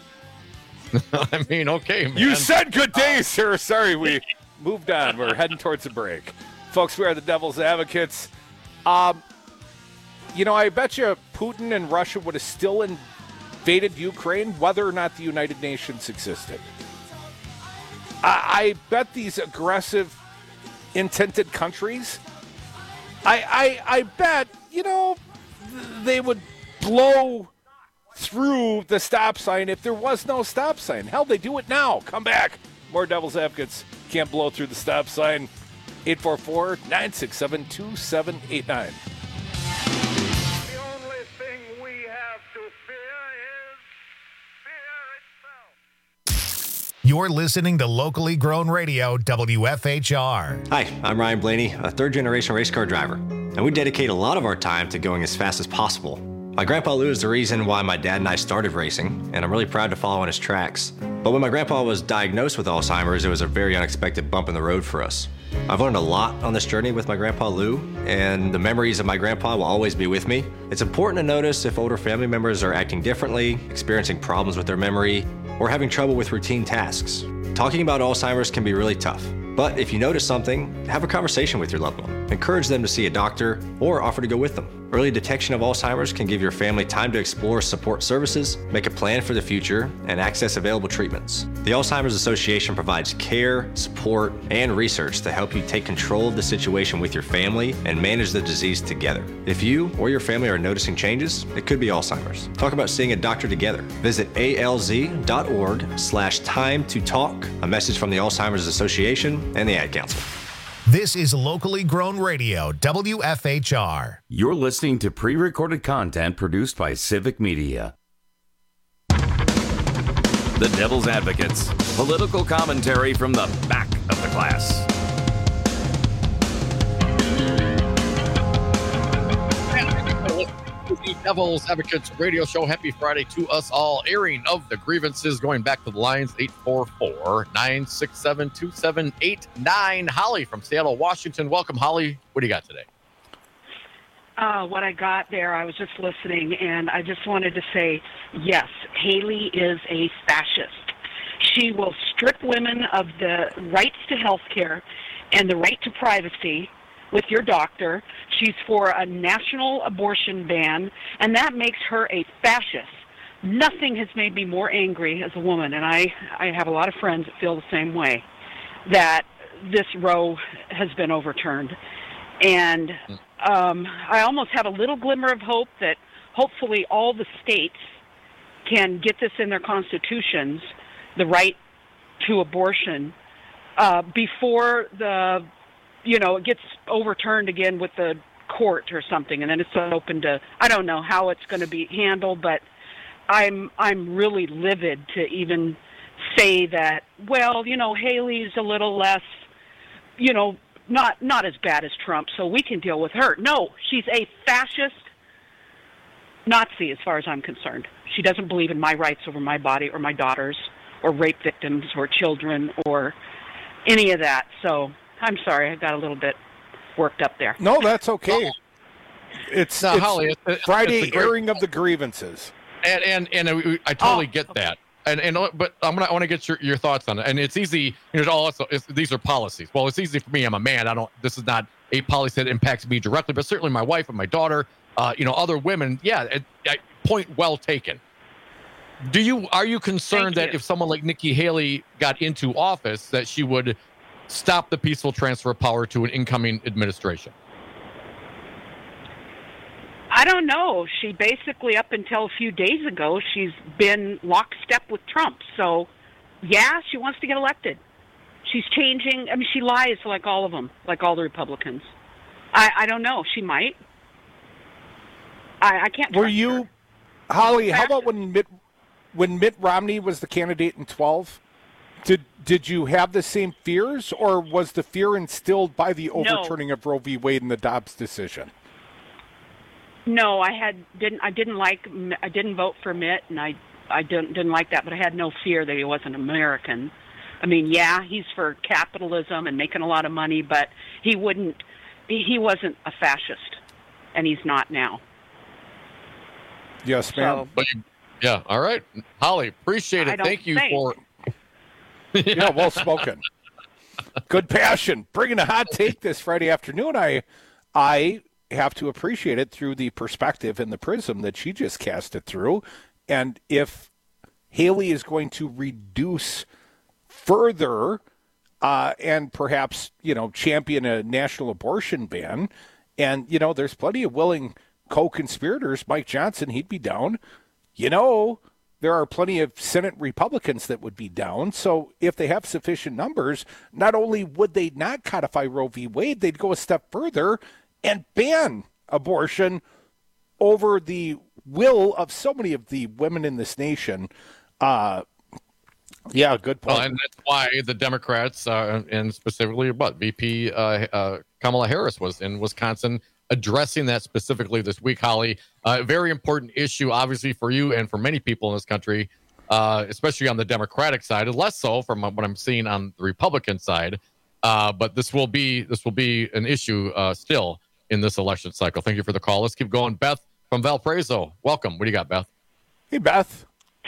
I mean, okay, man. You said good day, sir. Sorry, we moved on. We're heading towards a break. Folks, we are the Devil's Advocates. Um, you know, I bet you Putin and Russia would have still invaded Ukraine whether or not the United Nations existed. I, I bet these aggressive, intended countries, I, I, I bet, you know, they would blow through the stop sign if there was no stop sign. Hell, they do it now. Come back. More Devil's Advocates can't blow through the stop sign. eight four four, nine six seven, two seven eight nine. The only thing we have to fear is fear You're listening to locally grown radio, W F H R. Hi, I'm Ryan Blaney, a third-generation race car driver, and we dedicate a lot of our time to going as fast as possible. My grandpa Lou is the reason why my dad and I started racing, and I'm really proud to follow in his tracks. But when my grandpa was diagnosed with Alzheimer's, it was a very unexpected bump in the road for us. I've learned a lot on this journey with my grandpa Lou, and the memories of my grandpa will always be with me. It's important to notice if older family members are acting differently, experiencing problems with their memory, or having trouble with routine tasks. Talking about Alzheimer's can be really tough, but if you notice something, have a conversation with your loved one. Encourage them to see a doctor or offer to go with them. Early detection of Alzheimer's can give your family time to explore support services, make a plan for the future, and access available treatments. The Alzheimer's Association provides care, support, and research to help you take control of the situation with your family and manage the disease together. If you or your family are noticing changes, it could be Alzheimer's. Talk about seeing a doctor together. Visit alz.org slash time to talk. A message from the Alzheimer's Association and the Ad Council. This is locally grown radio, W F H R. You're listening to pre-recorded content produced by Civic Media. The Devil's Advocates. Political commentary from the back of the class. The Devil's Advocates radio show. Happy Friday to us all. Airing of the grievances, going back to the lines, eight four four, nine six seven, two seven eight nine. Holly from Seattle, Washington. Welcome, Holly. What do you got today? Uh, what I got there, I was just listening, and I just wanted to say, yes, Haley is a fascist. She will strip women of the rights to health care and the right to privacy with your doctor. She's for a national abortion ban, and that makes her a fascist. Nothing has made me more angry as a woman, and I, I have a lot of friends that feel the same way, that this Roe has been overturned. And um, I almost have a little glimmer of hope that hopefully all the states can get this in their constitutions, the right to abortion, uh, before the you know, it gets overturned again with the court or something, and then it's open to, I don't know how it's going to be handled, but I'm I'm really livid to even say that, well, you know, Haley's a little less, you know, not not as bad as Trump, so we can deal with her. No, she's a fascist Nazi as far as I'm concerned. She doesn't believe in my rights over my body or my daughters or rape victims or children or any of that, so I'm sorry, I got a little bit worked up there. No, that's okay. No. It's, no, it's Holly, it's, Friday it's great, airing of the grievances, and and and I, I totally oh, get okay. that. And and but I'm gonna I want to get your, your thoughts on it. And it's easy. You know, also it's, these are policies. Well, it's easy for me. I'm a man. I don't. This is not a policy that impacts me directly, but certainly my wife and my daughter. Uh, you know, other women. Yeah, it, it, point well taken. Do you are you concerned Thank that you. if someone like Nikki Haley got into office, that she would stop the peaceful transfer of power to an incoming administration? I don't know. She basically, up until a few days ago, she's been lockstep with Trump. So, yeah, she wants to get elected. She's changing. I mean, she lies like all of them, like all the Republicans. I, I don't know. She might. I, I can't. Were you, her. Holly? How about when Mitt when Mitt Romney was the candidate in twelve? Did did you have the same fears, or was the fear instilled by the overturning no. of Roe v. Wade and the Dobbs decision? No, I had didn't. I didn't like. I didn't vote for Mitt, and I I didn't didn't like that. But I had no fear that he wasn't American. I mean, yeah, he's for capitalism and making a lot of money, but he wouldn't. He, he wasn't a fascist, and he's not now. Yes, ma'am. So, yeah. All right, Holly. Appreciate it. Thank you think. for. Yeah, well spoken. Good passion. Bringing a hot take this Friday afternoon. I, I have to appreciate it through the perspective and the prism that she just cast it through. And if Haley is going to reduce further uh, and perhaps, you know, champion a national abortion ban, and, you know, there's plenty of willing co-conspirators. Mike Johnson, he'd be down. You know, there are plenty of Senate Republicans that would be down. So if they have sufficient numbers, not only would they not codify Roe v. Wade, they'd go a step further and ban abortion over the will of so many of the women in this nation. Uh, Yeah, good point. Well, and that's why the Democrats, uh, and specifically what V P uh, uh, Kamala Harris was in Wisconsin addressing that specifically this week, Holly. A uh, very important issue, obviously, for you and for many people in this country, uh, especially on the Democratic side, and less so from what I'm seeing on the Republican side. Uh, but this will be this will be an issue uh, still in this election cycle. Thank you for the call. Let's keep going. Beth from Valparaiso, welcome. What do you got, Beth? Hey, Beth.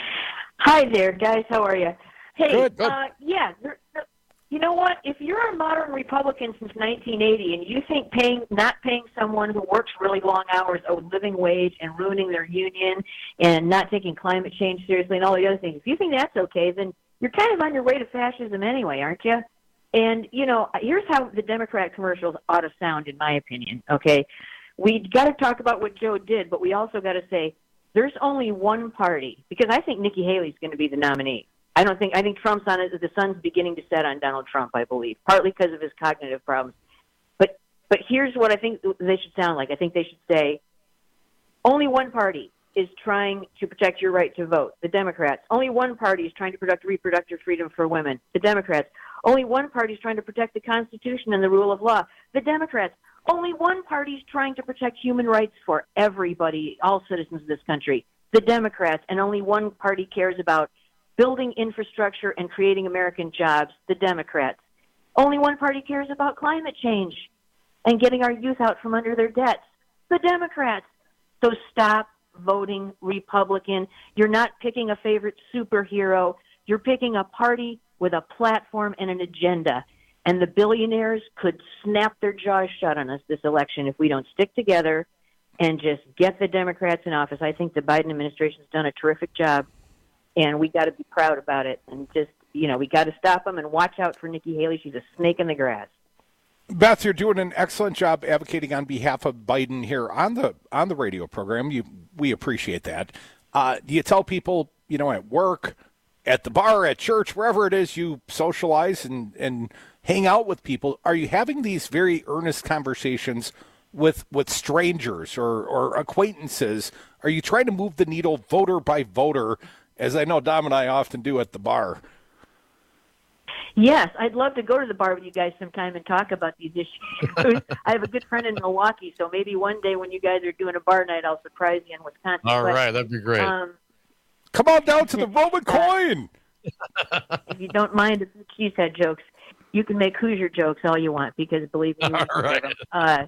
Hi there, guys. How are you? Hey, Good, good. Uh, yeah, you know what? If you're a modern Republican since nineteen eighty and you think paying not paying someone who works really long hours a living wage and ruining their union and not taking climate change seriously and all the other things, if you think that's okay, then you're kind of on your way to fascism anyway, aren't you? And, you know, here's how the Democrat commercials ought to sound, in my opinion, okay? We got to talk about what Joe did, but we also got to say there's only one party, because I think Nikki Haley's going to be the nominee. I don't think, I think Trump's on it, the sun's beginning to set on Donald Trump, I believe, partly because of his cognitive problems. But, but here's what I think they should sound like. I think they should say, only one party is trying to protect your right to vote, the Democrats. Only one party is trying to protect reproductive freedom for women, the Democrats. Only one party is trying to protect the Constitution and the rule of law, the Democrats. Only one party is trying to protect human rights for everybody, all citizens of this country, the Democrats. And only one party cares about building infrastructure and creating American jobs, the Democrats. Only one party cares about climate change and getting our youth out from under their debts, the Democrats. So stop voting Republican. You're not picking a favorite superhero. You're picking a party with a platform and an agenda. And the billionaires could snap their jaws shut on us this election if we don't stick together and just get the Democrats in office. I think the Biden administration's done a terrific job, and we got to be proud about it. And just, you know, we got to stop them and watch out for Nikki Haley. She's a snake in the grass. Beth, you're doing an excellent job advocating on behalf of Biden here on the on the radio program. You, we appreciate that. Uh, do you tell people, you know, at work, at the bar, at church, wherever it is you socialize and, and hang out with people, are you having these very earnest conversations with with strangers or, or acquaintances? Are you trying to move the needle voter by voter, as I know Dom and I often do at the bar? Yes, I'd love to go to the bar with you guys sometime and talk about these issues. I have a good friend in Milwaukee, so maybe one day when you guys are doing a bar night, I'll surprise you in Wisconsin. All but, right, that'd be great. Um, Come on down to the Roman coin. If you don't mind the cheesehead jokes, you can make Hoosier jokes all you want, because believe me, all right. uh,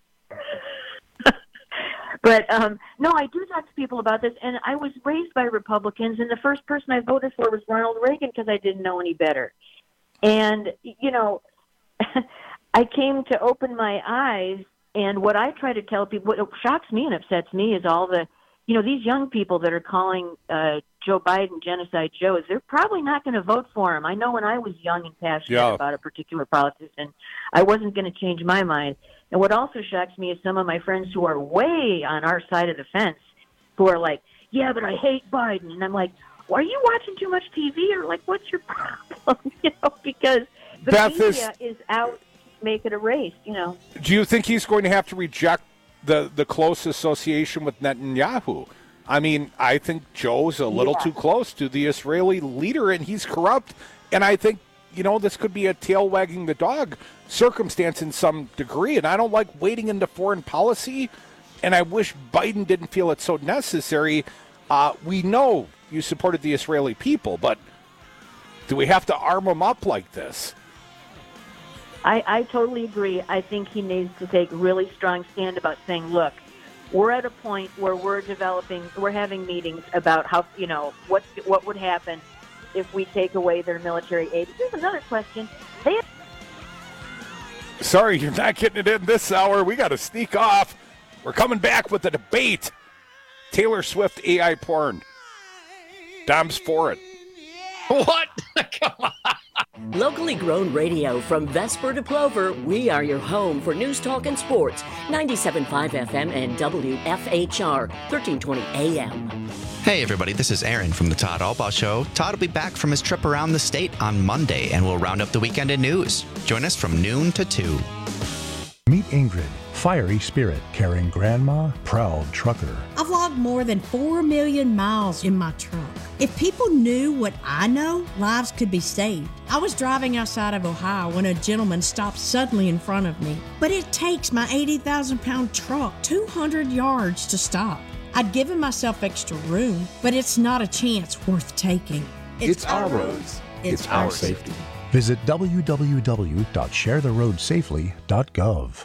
but um, no, I do talk to people about this, and I was raised by Republicans, and the first person I voted for was Ronald Reagan because I didn't know any better. And, you know, I came to open my eyes, and what I try to tell people, what shocks me and upsets me is all the, you know, these young people that are calling uh, Joe Biden Genocide Joe, is they're probably not going to vote for him. I know when I was young and passionate yeah. about a particular politician, I wasn't going to change my mind. And what also shocks me is some of my friends who are way on our side of the fence, who are like, yeah, but I hate Biden. And I'm like, well, are you watching too much T V, or like, what's your problem? You know, because the Beth media is, is out to make it a race, you know. Do you think he's going to have to reject the, the close association with Netanyahu? I mean, I think Joe's a little Yeah. too close to the Israeli leader, and he's corrupt. And I think, you know, this could be a tail wagging the dog circumstance in some degree. And I don't like wading into foreign policy, and I wish Biden didn't feel it so necessary. Uh, we know you supported the Israeli people, but do we have to arm them up like this? I, I totally agree. I think he needs to take a really strong stand about saying, look, we're at a point where we're developing, we're having meetings about how, you know, what what would happen if we take away their military aid. Here's another question. They have- Sorry, you're not getting it in this hour. We got to sneak off. We're coming back with the debate. Taylor Swift A I porn. Dom's for it. What? Come on. Locally grown radio from Vesper to Plover, we are your home for news, talk, and sports. ninety-seven point five F M and W F H R, thirteen twenty A M. Hey everybody, this is Aaron from the Todd Albaugh Show. Todd will be back from his trip around the state on Monday, and we'll round up the weekend in news. Join us from noon to two. Meet Ingrid, fiery spirit, caring grandma, proud trucker. I've logged more than four million miles in my truck. If people knew what I know, lives could be saved. I was driving outside of Ohio when a gentleman stopped suddenly in front of me. But it takes my eighty thousand pound truck two hundred yards to stop. I'd given myself extra room, but it's not a chance worth taking. It's, it's our roads. It's, it's our safety. Visit w w w dot share the road safely dot gov.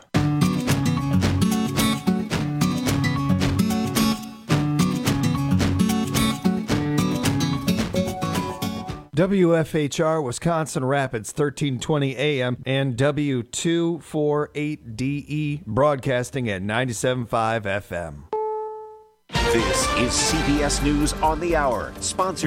W F H R Wisconsin Rapids, thirteen twenty A M and W two forty-eight D E broadcasting at ninety-seven point five F M. This is C B S News on the Hour, sponsored